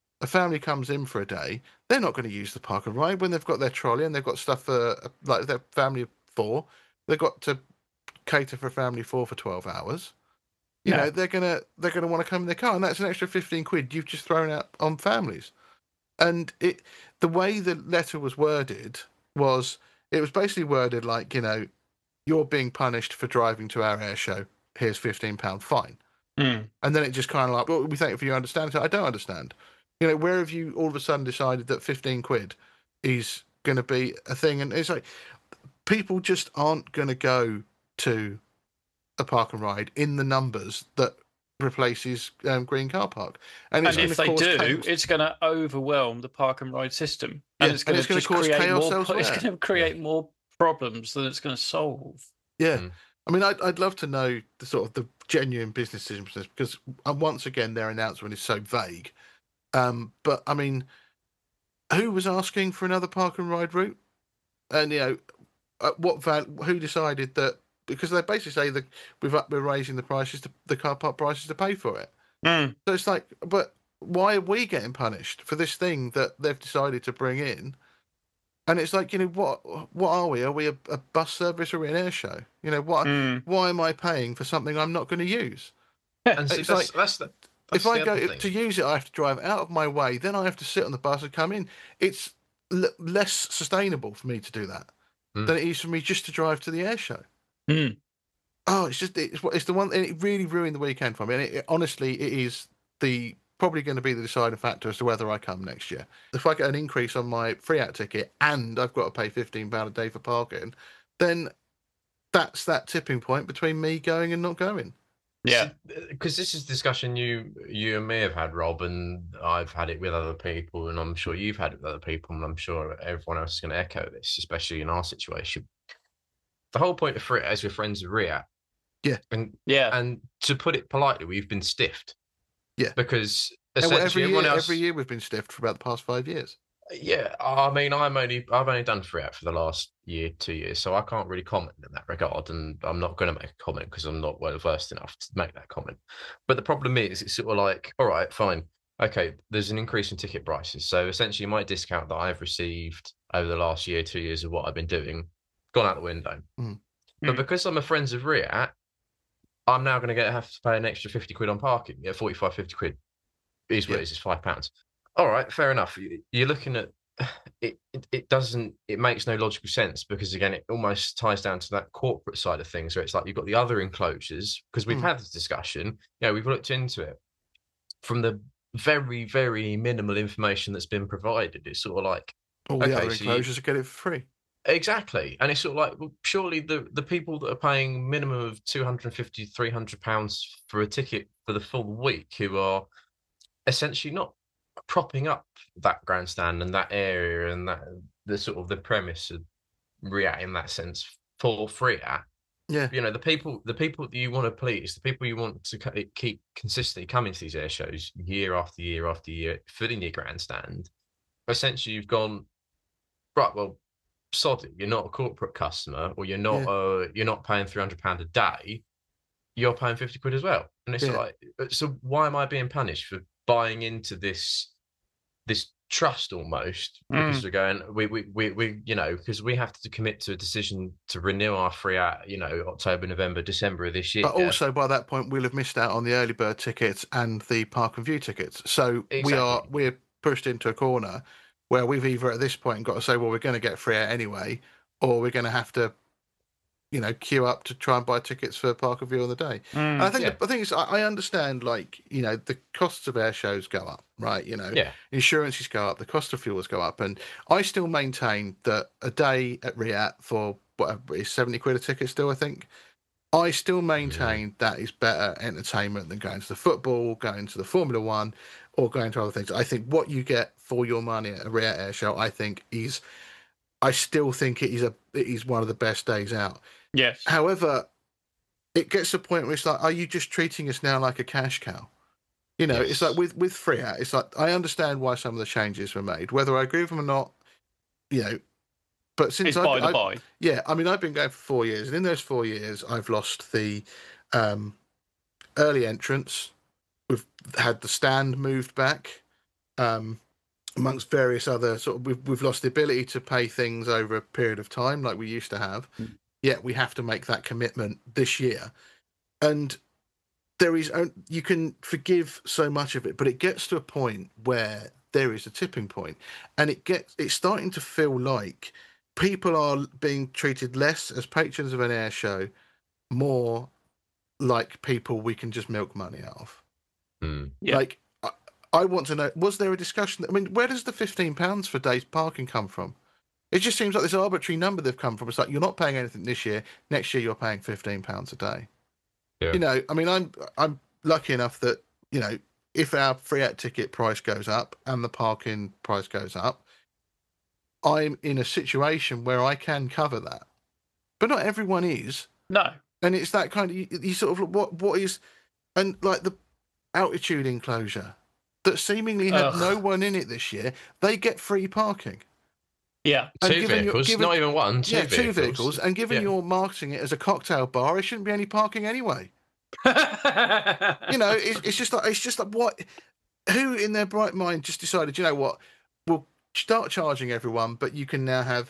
for a day, they're not going to use the park and ride when they've got their trolley and they've got stuff for like their family of 4. They've got to cater for a family of 4 for 12 hours. You know, they're gonna want to come in their car, and that's an extra 15 quid you've just thrown out on families. And the way the letter was worded was basically worded like, you're being punished for driving to our air show. Here's £15 fine. And then it just kind of like, well, we thank you for your understanding. So I don't understand. Where have you all of a sudden decided that 15 quid is going to be a thing? And it's like, people just aren't going to go to a park and ride in the numbers that replaces Green Car Park. And if they do, it's going to overwhelm the park and ride system. And it's going to cause chaos elsewhere. It's going to create more problems than it's going to solve. Yeah. I mean, I'd love to know the sort of the genuine business decisions, because once again, their announcement is so vague. But I mean, who was asking for another park and ride route? And who decided that? Because they basically say that we're raising the car park prices to pay for it. So it's like, but why are we getting punished for this thing that they've decided to bring in? And it's like, what are we? Are we a bus service or an air show? Why am I paying for something I'm not going to use? And it's if I go to use it, I have to drive out of my way. Then I have to sit on the bus and come in. It's less sustainable for me to do that than it is for me just to drive to the air show. Oh, it's the one. And it really ruined the weekend for me. And honestly, it is probably going to be the deciding factor as to whether I come next year. If I get an increase on my Freat ticket and I've got to pay £15 a day for parking, then that's that tipping point between me going and not going. Yeah, because this is discussion you and me have had, Rob, and I've had it with other people, and I'm sure you've had it with other people, and I'm sure everyone else is going to echo this, especially in our situation. The whole point of Freat is we're friends with Freat. Yeah. And to put it politely, we've been stiffed. Yeah. Because essentially every year we've been stiffed for about the past 5 years. Yeah. I mean, I've only done Freat for the last 2 years, so I can't really comment in that regard, and I'm not going to make a comment because I'm not well versed enough to make that comment. But the problem is, it's sort of like, all right, fine. Okay, there's an increase in ticket prices. So essentially my discount that I've received over the last 2 years of what I've been doing, gone out the window. But because I'm a friends of Freat, I'm now going to have to pay an extra 50 quid on parking. 45, 50 quid is what it is. It's £5. All right, fair enough. You're looking at it. It makes no logical sense, because again, it almost ties down to that corporate side of things, where it's like you've got the other enclosures, because we've had this discussion. We've looked into it from the very, very minimal information that's been provided. It's sort of like all the other enclosures are getting it for free. Exactly. And it's sort of like, well, surely the people that are paying minimum of £250, £300 for a ticket for the full week, who are essentially not propping up that grandstand and that area and that the sort of the premise of React in that sense for free at. Yeah. You know, the people that you want to please, the people you want to keep consistently coming to these air shows year after year after year, filling your grandstand. Essentially, you've gone, right, well, sod it. You're not a corporate customer, or you're not paying £300 a day. You're paying 50 quid as well. And it's like, so why am I being punished for buying into this trust almost? Because we're going, we you know, because we have to commit to a decision to renew our free at, you know, October, November, December of this year. But also by that point, we'll have missed out on the early bird tickets and the park and view tickets. So we're pushed into a corner where we've either at this point got to say, well, we're going to get free out anyway, or we're going to have to, you know, queue up to try and buy tickets for Park and View on the day. And I think the thing is, I understand, like, you know, the costs of air shows go up, right? You know, insurances go up, the cost of fuels go up, and I still maintain that a day at Riyadh for whatever is 70 quid a ticket still, I think. I still maintain that is better entertainment than going to the football, going to the Formula One, or going to other things. I think what you get for your money at a Riyadh air show, I still think it is one of the best days out. Yes. However, it gets to a point where it's like, are you just treating us now like a cash cow? You know, It's like with Freat, it's like, I understand why some of the changes were made, whether I agree with them or not, you know. But since by the by. Yeah, I mean, I've been going for 4 years, and in those 4 years, I've lost the early entrance. We've had the stand moved back, amongst various other sort of. We've lost the ability to pay things over a period of time like we used to have. Yet we have to make that commitment this year, and you can forgive so much of it, but it gets to a point where there is a tipping point, and it's starting to feel like people are being treated less as patrons of an air show, more like people we can just milk money out of. Like, I want to know, was there a discussion? I mean, where does the £15 for days parking come from? It just seems like this arbitrary number they've come from. It's like, you're not paying anything this year. Next year, you're paying £15 a day. Yeah. You know, I mean, I'm lucky enough that, you know, if our free out ticket price goes up and the parking price goes up, I'm in a situation where I can cover that. But not everyone is. No. And it's that kind of, you sort of, what is, and like the altitude enclosure that seemingly had no one in it this year, they get free parking. Yeah, two vehicles, not even one. Two vehicles. And given you're marketing it as a cocktail bar, it shouldn't be any parking anyway. You know, it's just like what? Who in their bright mind just decided? You know what? We'll start charging everyone, but you can have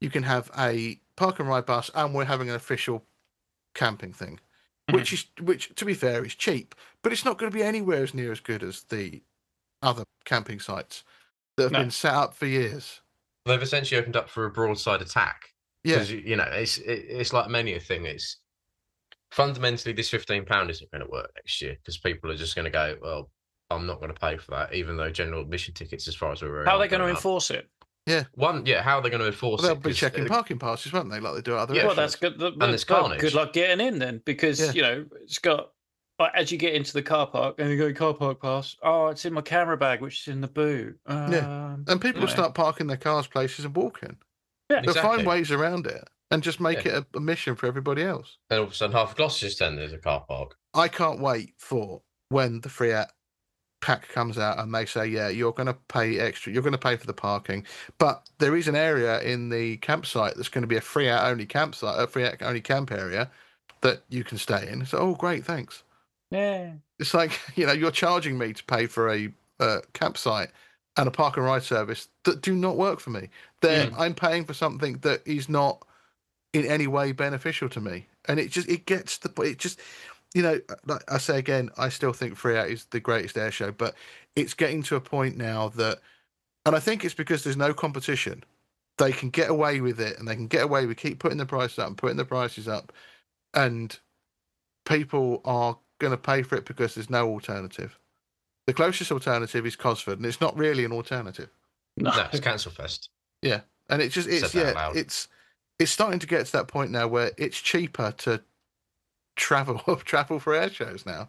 a park and ride bus, and we're having an official camping thing, which to be fair is cheap, but it's not going to be anywhere as near as good as the other camping sites that have been set up for years. They've essentially opened up for a broadside attack. Yeah, you know, it's like many a thing. It's fundamentally this £15 isn't going to work next year because people are just going to go, well, I'm not going to pay for that, even though general admission tickets, as far as we're aware, how are they going to enforce it? Yeah, how are they going to enforce it? They'll be checking parking passes, won't they? Like they do at other. Yeah, well, that's good. And there's carnage. Good luck getting in then, because you know it's got. Like, as you get into the car park and you go car park pass, it's in my camera bag, which is in the boot. And people will start parking their cars places and walking. Yeah, they'll find ways around it and just make it a mission for everybody else. And all of a sudden, half of Gloucester's then there's a car park. I can't wait for when the free pack comes out and they say, yeah, you're going to pay extra, you're going to pay for the parking, but there is an area in the campsite that's going to be a free out only campsite, a free out only camp area that you can stay in. So, oh, great, thanks. Yeah, it's like, you know, you're charging me to pay for a campsite and a park and ride service that do not work for me. I'm paying for something that is not in any way beneficial to me, and it gets you know, like I say again, I still think Free Out is the greatest air show, but it's getting to a point now that, and I think it's because there's no competition, they can get away with it, and they can get away with keep putting the prices up and putting the prices up, and people are going to pay for it because there's no alternative. The closest alternative is Cosford, and it's not really an alternative. No, it's Cancelfest. Yeah, and it's starting to get to that point now where it's cheaper to travel for air shows now.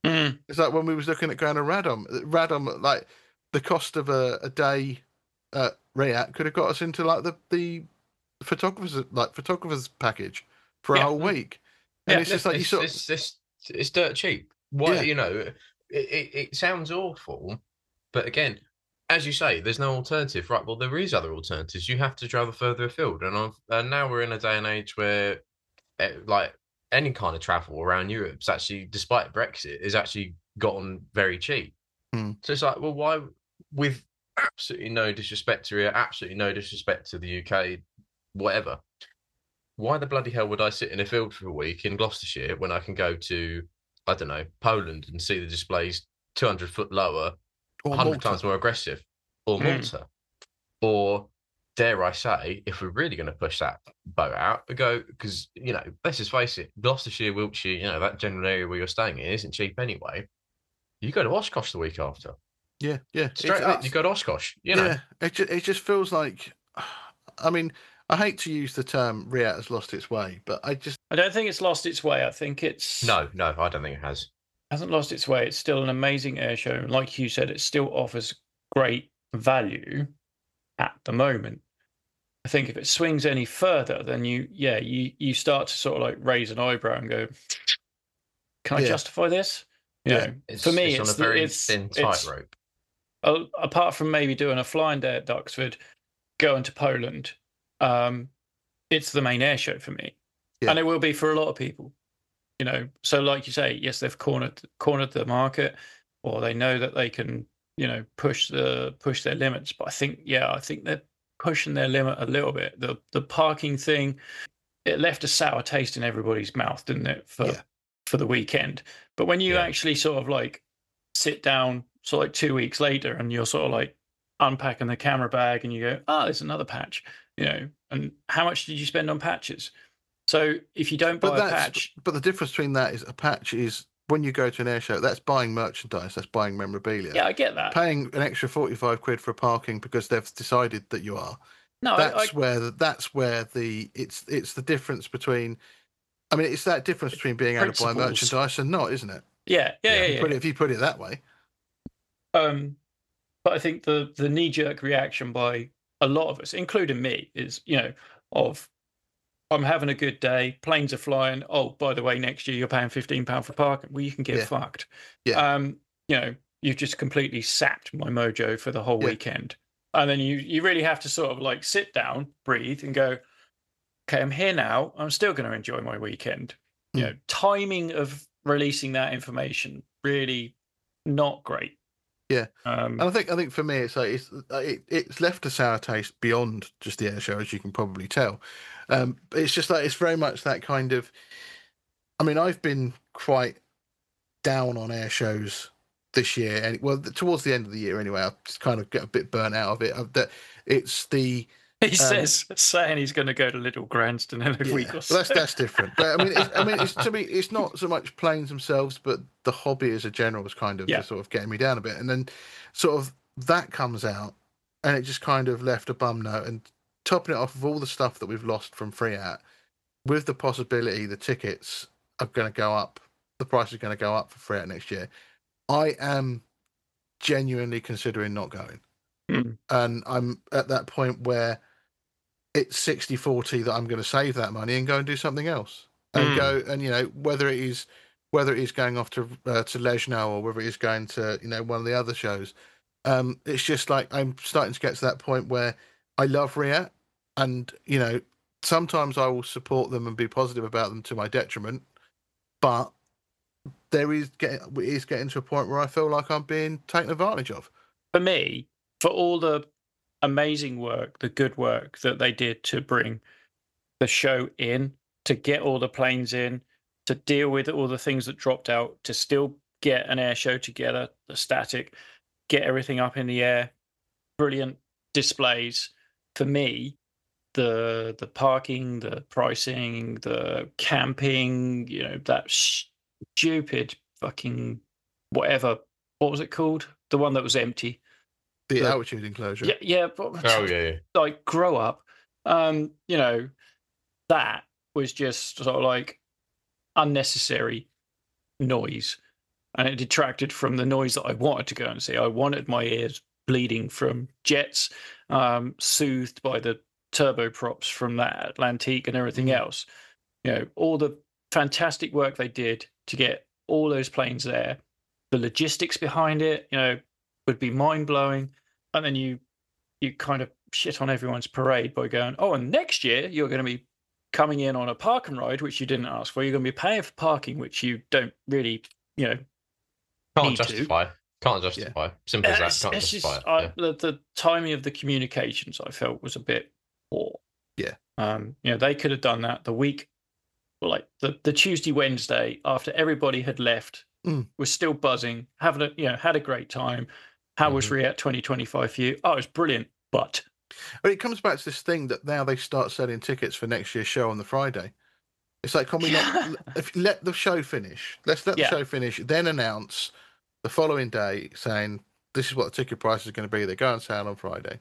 It's like when we was looking at going to Radom, like the cost of a day at React could have got us into like the photographer's package for a whole week, and it's just like it's dirt cheap. Why it sounds awful, but again, as you say, there's no alternative, right? Well, there is other alternatives. You have to travel further afield, and now we're in a day and age where, like any kind of travel around Europe's actually, despite Brexit, is actually gotten very cheap. So it's like, well, why, with absolutely no disrespect to Rio, absolutely no disrespect to the UK, whatever, why the bloody hell would I sit in a field for a week in Gloucestershire when I can go to, I don't know, Poland and see the displays 200 foot lower, or 100 times more aggressive, or Malta, or dare I say, if we're really going to push that boat out, we go, because, let's just face it, Gloucestershire, Wiltshire, that general area where you're staying in isn't cheap anyway. You go to Oshkosh the week after. Yeah. Straight up, you go to Oshkosh. Yeah, it just feels like, I mean, I hate to use the term Riyadh has lost its way, but I don't think it's lost its way. I think it's... No, I don't think it has. Hasn't lost its way. It's still an amazing air show. And like you said, it still offers great value at the moment. I think if it swings any further, then you start to sort of like raise an eyebrow and go, can I justify this? For me, it's on a very thin tightrope. Apart from maybe doing a flying day at Duxford, going to Poland, it's the main air show for me, and it will be for a lot of people. So like you say, yes, they've cornered the market, or they know that they can, push their limits. But I think they're pushing their limit a little bit. The parking thing, it left a sour taste in everybody's mouth, didn't it? For the weekend. But when you actually sort of like sit down, sort of like 2 weeks later, and you're sort of like unpacking the camera bag, and you go, there's another patch, and how much did you spend on patches? So if you don't buy a patch... But the difference between that is a patch is when you go to an air show, that's buying merchandise, that's buying memorabilia. Yeah, I get that. Paying an extra 45 quid for parking because they've decided that you are. No, that's where it's the difference between... I mean, it's that difference between being able to buy merchandise and not, isn't it? Yeah. If you put it that way. But I think the knee-jerk reaction by a lot of us, including me, is, of... I'm having a good day. Planes are flying. Oh, by the way, next year you're paying £15 for parking. Well, you can get fucked. Yeah. You've just completely sapped my mojo for the whole weekend. And then you really have to sort of like sit down, breathe, and go, okay, I'm here now. I'm still going to enjoy my weekend. Timing of releasing that information, really not great. Yeah, and I think for me, it's like it's left a sour taste beyond just the air show, as you can probably tell. It's just like it's very much that kind of. I mean, I've been quite down on air shows this year, and towards the end of the year anyway. I just kind of get a bit burnt out of it. That it's the. He says saying he's going to go to Little Cranston in a week or so. Well, that's different. But to me, it's not so much planes themselves, but the hobby as a general was kind of sort of getting me down a bit. And then sort of that comes out, and it just kind of left a bum note. And topping it off of all the stuff that we've lost from Freehat, with the possibility the tickets are going to go up, the price is going to go up for Freehat next year. I am genuinely considering not going. And I'm at that point where it's 60-40 that I'm going to save that money and go and do something else, and go and whether it is going off to Lejno, or whether it is going to one of the other shows. It's just like I'm starting to get to that point where I love Riyadh, and sometimes I will support them and be positive about them to my detriment, but it is getting to a point where I feel like I'm being taken advantage of. For me, for all the amazing work, the good work that they did to bring the show in, to get all the planes in, to deal with all the things that dropped out, to still get an air show together, the static, get everything up in the air, brilliant displays. For me, the parking, the pricing, the camping, that stupid fucking whatever, what was it called? The one that was empty. The altitude enclosure. Yeah. Like, grow up. That was just sort of like unnecessary noise. and it detracted from the noise that I wanted to go and see. I wanted my ears bleeding from jets, soothed by the turboprops from that Atlantique and everything else. All the fantastic work they did to get all those planes there, the logistics behind it, would be mind-blowing. And then you kind of shit on everyone's parade by going, oh, and next year you're going to be coming in on a park and ride, which you didn't ask for. You're going to be paying for parking, which you don't really, can't justify. Simple as that. Can't justify it. The timing of the communications, I felt, was a bit poor. Yeah. They could have done that the week, like the Tuesday, Wednesday after everybody had left, was still buzzing, had a great time. How was React 2025 for you? Oh, it was brilliant, but it comes back to this thing that now they start selling tickets for next year's show on the Friday. It's like, can we not let the show finish? Let's let the show finish, then announce the following day saying this is what the ticket price is going to be. They go on sale on Friday.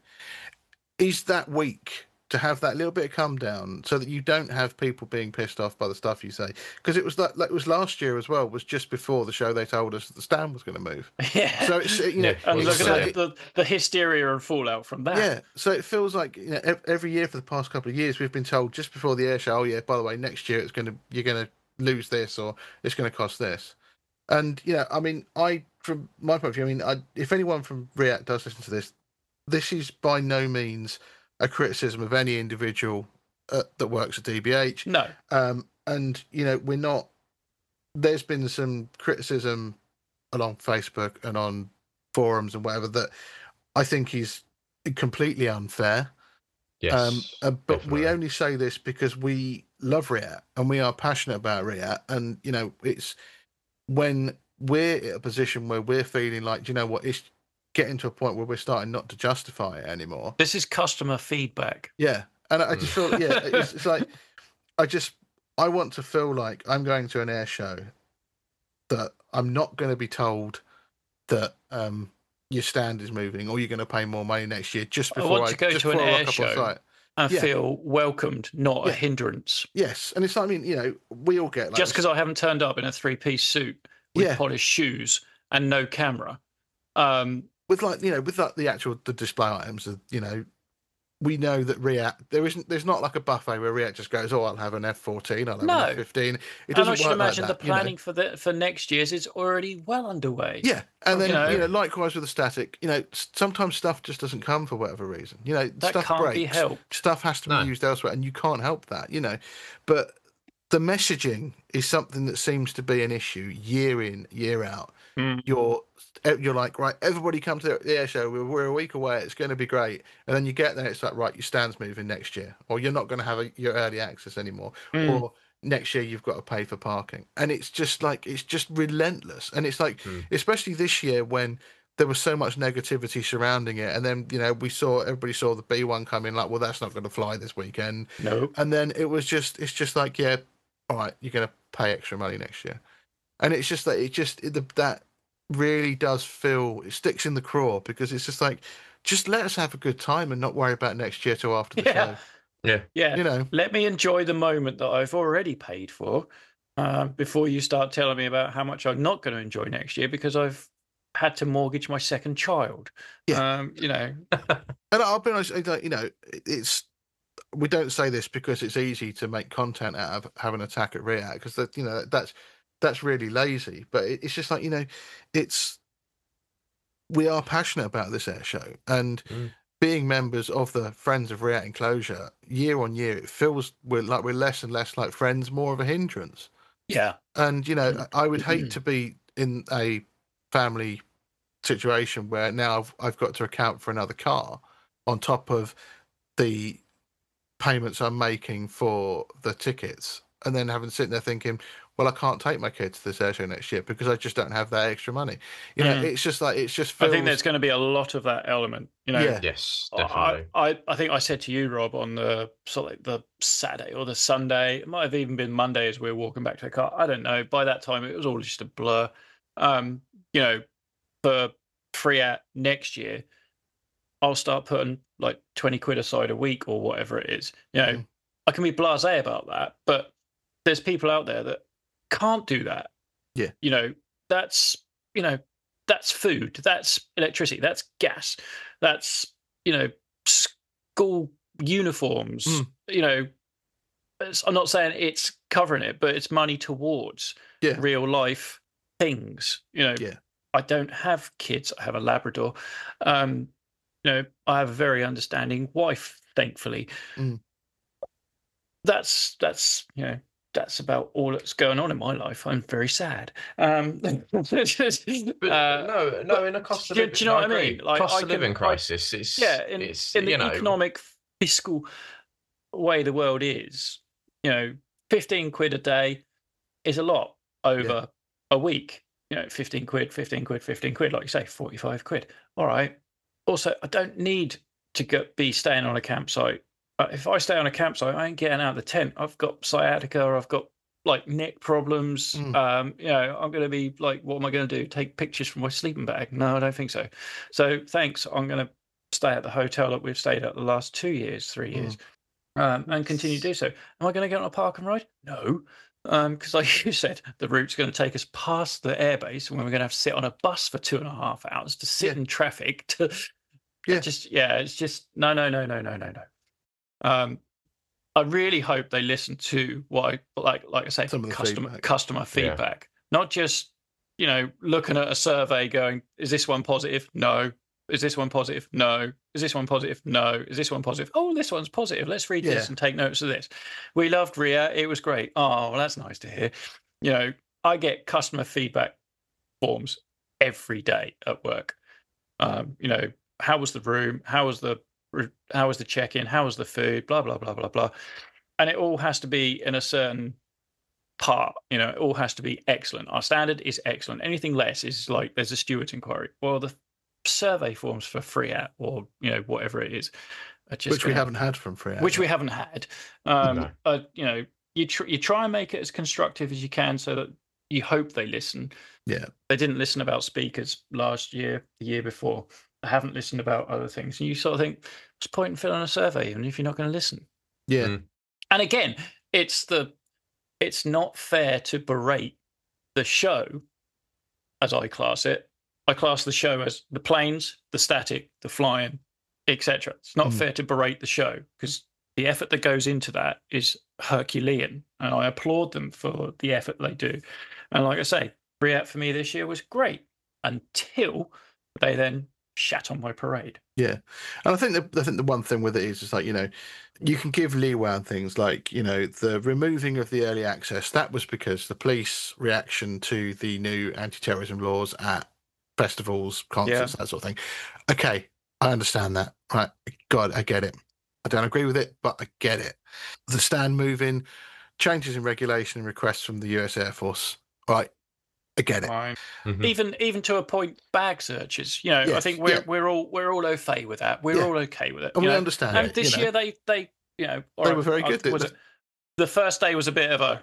Is that week to have that little bit of come down so that you don't have people being pissed off by the stuff you say? Because it was like it was last year as well. Was just before the show they told us that the stand was going to move. Yeah. So it's and look at the hysteria and fallout from that. Yeah. So it feels like every year for the past couple of years we've been told just before the air show, oh yeah, by the way, next year you're going to lose this or it's going to cost this. And I mean, from my point of view, if anyone from React does listen to this, this is by no means a criticism of any individual that works at DBH. No. And we're not. There's been some criticism along Facebook and on forums and whatever that I think is completely unfair. Yes. But definitely. we only say this because we love React and we are passionate about React, and it's when we're in a position where we're feeling like, it's getting to a point where we're starting not to justify it anymore. This is customer feedback. Yeah. And I just feel, it's like, I want to feel like I'm going to an air show that I'm not going to be told that your stand is moving or you're going to pay more money next year just before I want to go to an air show and feel welcomed, not a hindrance. Yes. And it's like, we all get like just because I haven't turned up in a 3-piece suit with polished shoes and no camera. With the display items, we know that React there's not like a buffet where React just goes, oh, I'll have an F14, I'll have an F15. It doesn't and I should work imagine like that, the planning for next year's is already well underway. Yeah, and then likewise with the static, sometimes stuff just doesn't come for whatever reason. That stuff can't breaks, be helped. Stuff has to be used elsewhere, and you can't help that. But the messaging is something that seems to be an issue year in, year out. You're like, right, everybody come to the air show. We're a week away. It's going to be great. And then you get there, it's like, right, your stand's moving next year, or you're not going to have your early access anymore, or next year you've got to pay for parking. And it's just like, it's just relentless. And it's like, especially this year when there was so much negativity surrounding it. And then, everybody saw the B1 come in like, well, that's not going to fly this weekend. No. And then it's just like, yeah, all right, you're going to pay extra money next year. And it's just like, that really does feel, it sticks in the craw because it's just like, just let us have a good time and not worry about next year till after the show. Yeah. Let me enjoy the moment that I've already paid for before you start telling me about how much I'm not going to enjoy next year because I've had to mortgage my second child. And I'll be honest, it's, we don't say this because it's easy to make content out of having an attack at React because that's really lazy, but it's just like, we are passionate about this air show, and being members of the Friends of React Enclosure year on year, it feels we're less and less like friends, more of a hindrance. Yeah. And, I would hate to be in a family situation where now I've got to account for another car on top of the payments I'm making for the tickets, and then having sitting there thinking, well, I can't take my kids to this air show next year because I just don't have that extra money. It's just like, it's just feels... I think there's going to be a lot of that element. Yes, definitely. I think I said to you, Rob, on the Saturday or the Sunday, it might have even been Monday as we were walking back to the car. I don't know. By that time, it was all just a blur. For Freat next year, I'll start putting like 20 quid aside a week or whatever it is. I can be blasé about that, but there's people out there that can't do that. Yeah. that's, you know, that's food, that's electricity, that's gas, that's, you know, school uniforms, you know. I'm not saying it's covering it, but it's money towards real life things. You know, I don't have kids. I have a Labrador. You know, I have a very understanding wife, thankfully. That's you know, that's about all that's going on in my life. I'm very sad. But no, in a cost of living, do you know what I mean? Like, cost of living crisis. In the economic, fiscal way the world is, you know, 15 quid a day is a lot over a week. You know, 15 quid, 15 quid, 15 quid, like you say, 45 quid. All right. Also, I don't need to be staying on a campsite. If I stay on a campsite, I ain't getting out of the tent. I've got sciatica. I've got like neck problems. You know, I'm going to be like, what am I going to do? Take pictures from my sleeping bag? No, I don't think so. So thanks. I'm going to stay at the hotel that we've stayed at the last 2 years, 3 years, and continue to do so. Am I going to get on a park and ride? No. Because like you said, the route's going to take us past the airbase, and we're going to have to sit on a bus for 2.5 hours to sit in traffic. It's just no. I really hope they listen to what like I say, customer feedback, not just, you know, looking at a survey going, is this one positive? No. Is this one positive? No. Is this one positive? No. Is this one positive? Oh, this one's positive. Let's read this and take notes of this. We loved RIA. It was great. Oh, well, that's nice to hear. You know, I get customer feedback forms every day at work. You know, how was the room? How was the check-in? How was the food? Blah, blah, blah, blah, blah. And it all has to be in a certain part. You know, it all has to be excellent. Our standard is excellent. Anything less is like there's a steward's inquiry. Well, the survey forms for Freat, or, you know, whatever it is, which we haven't had from Freat, we haven't had. You know, you try and make it as constructive as you can, so that you hope they listen. They didn't listen about speakers last year, the year before. They haven't listened about other things, and you sort of think, what's the point in filling a survey even if you're not going to listen? And again, it's not fair to berate the show, as I class it. I class the show as the planes, the static, the flying, etc. It's not fair to berate the show, because the effort that goes into that is Herculean, and I applaud them for the effort they do. And like I say, Freat for me this year was great until they then shat on my parade. And I think the one thing with it is just like, you know, you can give leeway on things like, you know, the removing of the early access. That was because the police reaction to the new anti-terrorism laws at festivals, concerts, that sort of thing. Okay, I understand that. Right, God, I get it. I don't agree with it, but I get it. The stand moving, changes in regulation and requests from the US Air Force. Right, I get it. Even to a point, bag searches. You know, I think we're all au fait with that. We're all okay with it. And we understand. And this year they you know, they were very good. The first day was a bit of a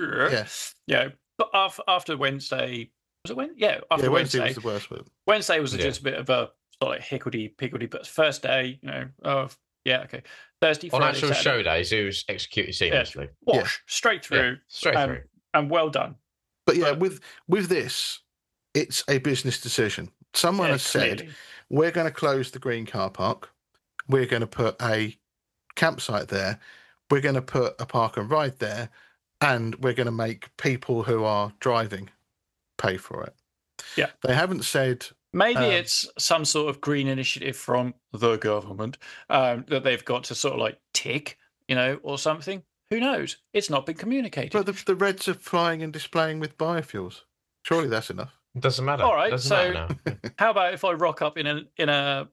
you know, but after Wednesday. Was it Wednesday? After Wednesday was the worst. Wednesday was just a bit of a sort of hickledy-pickledy, but first day, you know, okay. Thursday, Friday, on actual Saturday, show days, it was executed seamlessly. Straight through. And well done. But with this, it's a business decision. Someone has said, we're going to close the green car park. We're going to put a campsite there. We're going to put a park and ride there. And we're going to make people who are driving pay for it. They haven't said maybe it's some sort of green initiative from the government that they've got to sort of like tick, you know, or something. Who knows? It's not been communicated. But the Reds are flying and displaying with biofuels. Surely that's enough. It doesn't matter. All right. So how about if I rock up in a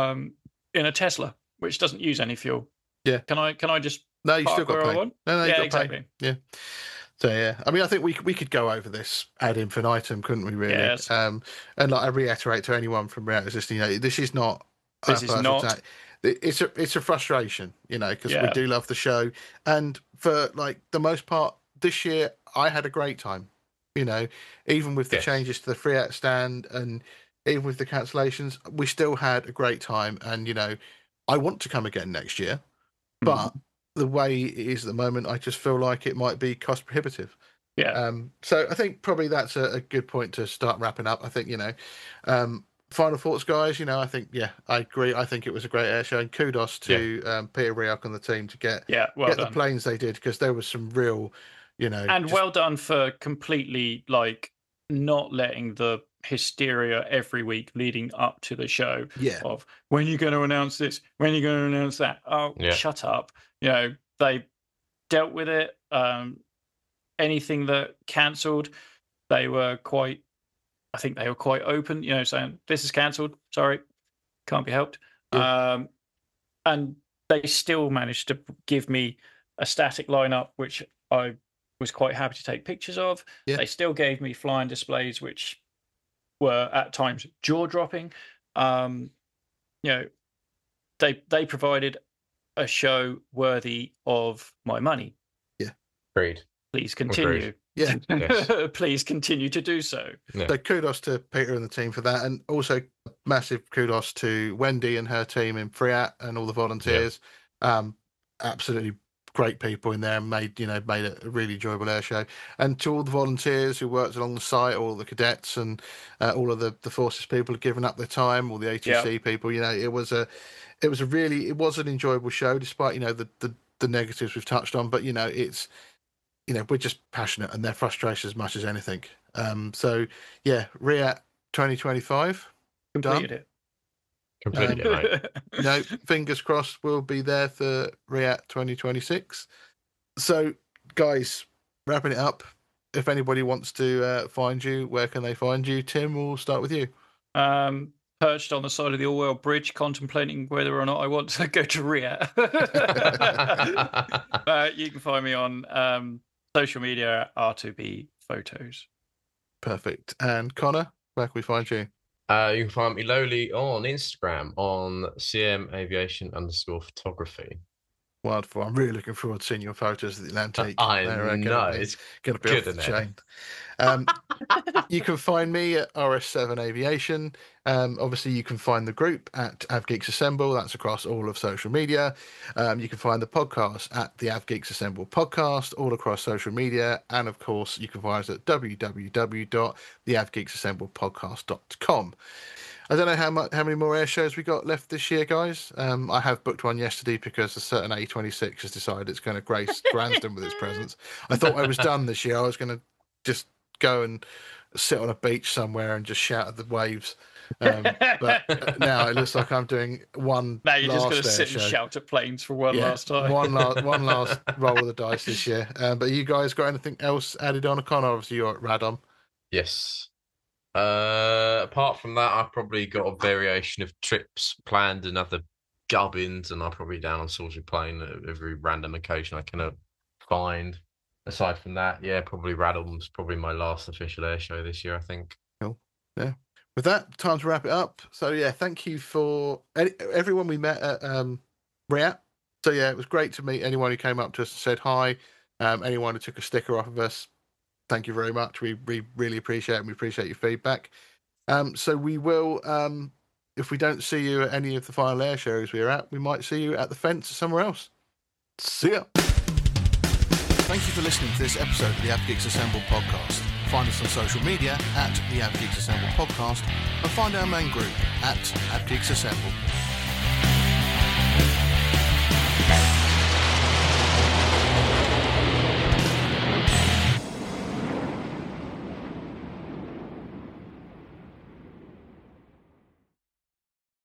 Tesla which doesn't use any fuel? Yeah. Can I just No, you still got to pay. No, you got exactly. Pay. Yeah. So I mean, I think we could go over this ad infinitum, couldn't we? Really. Yes. And like I reiterate to anyone from React Resist, you know, this is not. It's a frustration, you know, because we do love the show, and for like the most part this year, I had a great time. You know, even with the changes to the Freat stand and even with the cancellations, we still had a great time. And you know, I want to come again next year, but the way it is at the moment, I just feel like it might be cost prohibitive. Yeah. So I think probably that's a good point to start wrapping up. I think, final thoughts, guys. I think, I agree. I think it was a great air show, and kudos to Peter Rioch and the team to get done. the planes they did, because there was some real, and well done for completely not letting the hysteria every week leading up to the show of when you're going to announce this, when you're going to announce that. Shut up. They dealt with it. Anything that cancelled, they were quite open, saying this is cancelled, sorry, can't be helped. And they still managed to give me a static lineup, which I was quite happy to take pictures of. They still gave me flying displays, which were at times jaw-dropping. They provided a show worthy of my money. Agreed. Please continue. Yes. Please continue to do so. So kudos to Peter and the team for that, and also massive kudos to Wendy and her team in Friat and all the volunteers. Absolutely great people in there, and made it a really enjoyable air show. And to all the volunteers who worked along the site, all the cadets and all of the forces people have given up their time, all the ATC people. It was an enjoyable show, despite the negatives we've touched on. But it's we're just passionate, and they're frustrated as much as anything. So Riat 2025 completed done. Completed it, fingers crossed we'll be there for Riat 2026. So guys, wrapping it up, if anybody wants to find you, where can they find you? Tim, we'll start with you. Perched on the side of the Orwell Bridge, contemplating whether or not I want to go to Riat. You can find me on social media, R2B Photos. Perfect. And Connor, where can we find you? You can find me lowly on Instagram on CM_aviation_photography. Wonderful. I'm really looking forward to seeing your photos of the Atlantic. I know. It's going to be off the chain. You can find me at RS7 Aviation. Obviously, you can find the group at AvGeeks Assemble. That's across all of social media. You can find the podcast at the AvGeeks Assemble podcast, all across social media. And of course, you can find us at www.theavgeeksassemblepodcast.com. I don't know how many more air shows we got left this year, guys. I have booked one yesterday because a certain A26 has decided it's going to grace Gransden with its presence. I thought I was done this year. I was going to just go and sit on a beach somewhere and just shout at the waves. But now it looks like I'm doing one. Now you're just going to sit show. And shout at planes for one last time. one last roll of the dice this year. But you guys got anything else added on? Connor, obviously you're at Radom. Yes. Apart from that, I've probably got a variation of trips planned and other gubbins, and I'm probably down on Salisbury Plain at every random occasion I can find. Aside from that, probably Radom's probably my last official air show this year, I think. Cool. Yeah. With that, time to wrap it up. So thank you for everyone we met at Riat. So it was great to meet anyone who came up to us and said hi. Anyone who took a sticker off of us, thank you very much. We really appreciate it, and we appreciate your feedback. So we will, if we don't see you at any of the final air shows we're at, we might see you at the fence or somewhere else. See ya. Thank you for listening to this episode of the AvGeeks Assemble podcast. Find us on social media at the AvGeeks Assemble podcast, and find our main group at AvGeeks Assemble.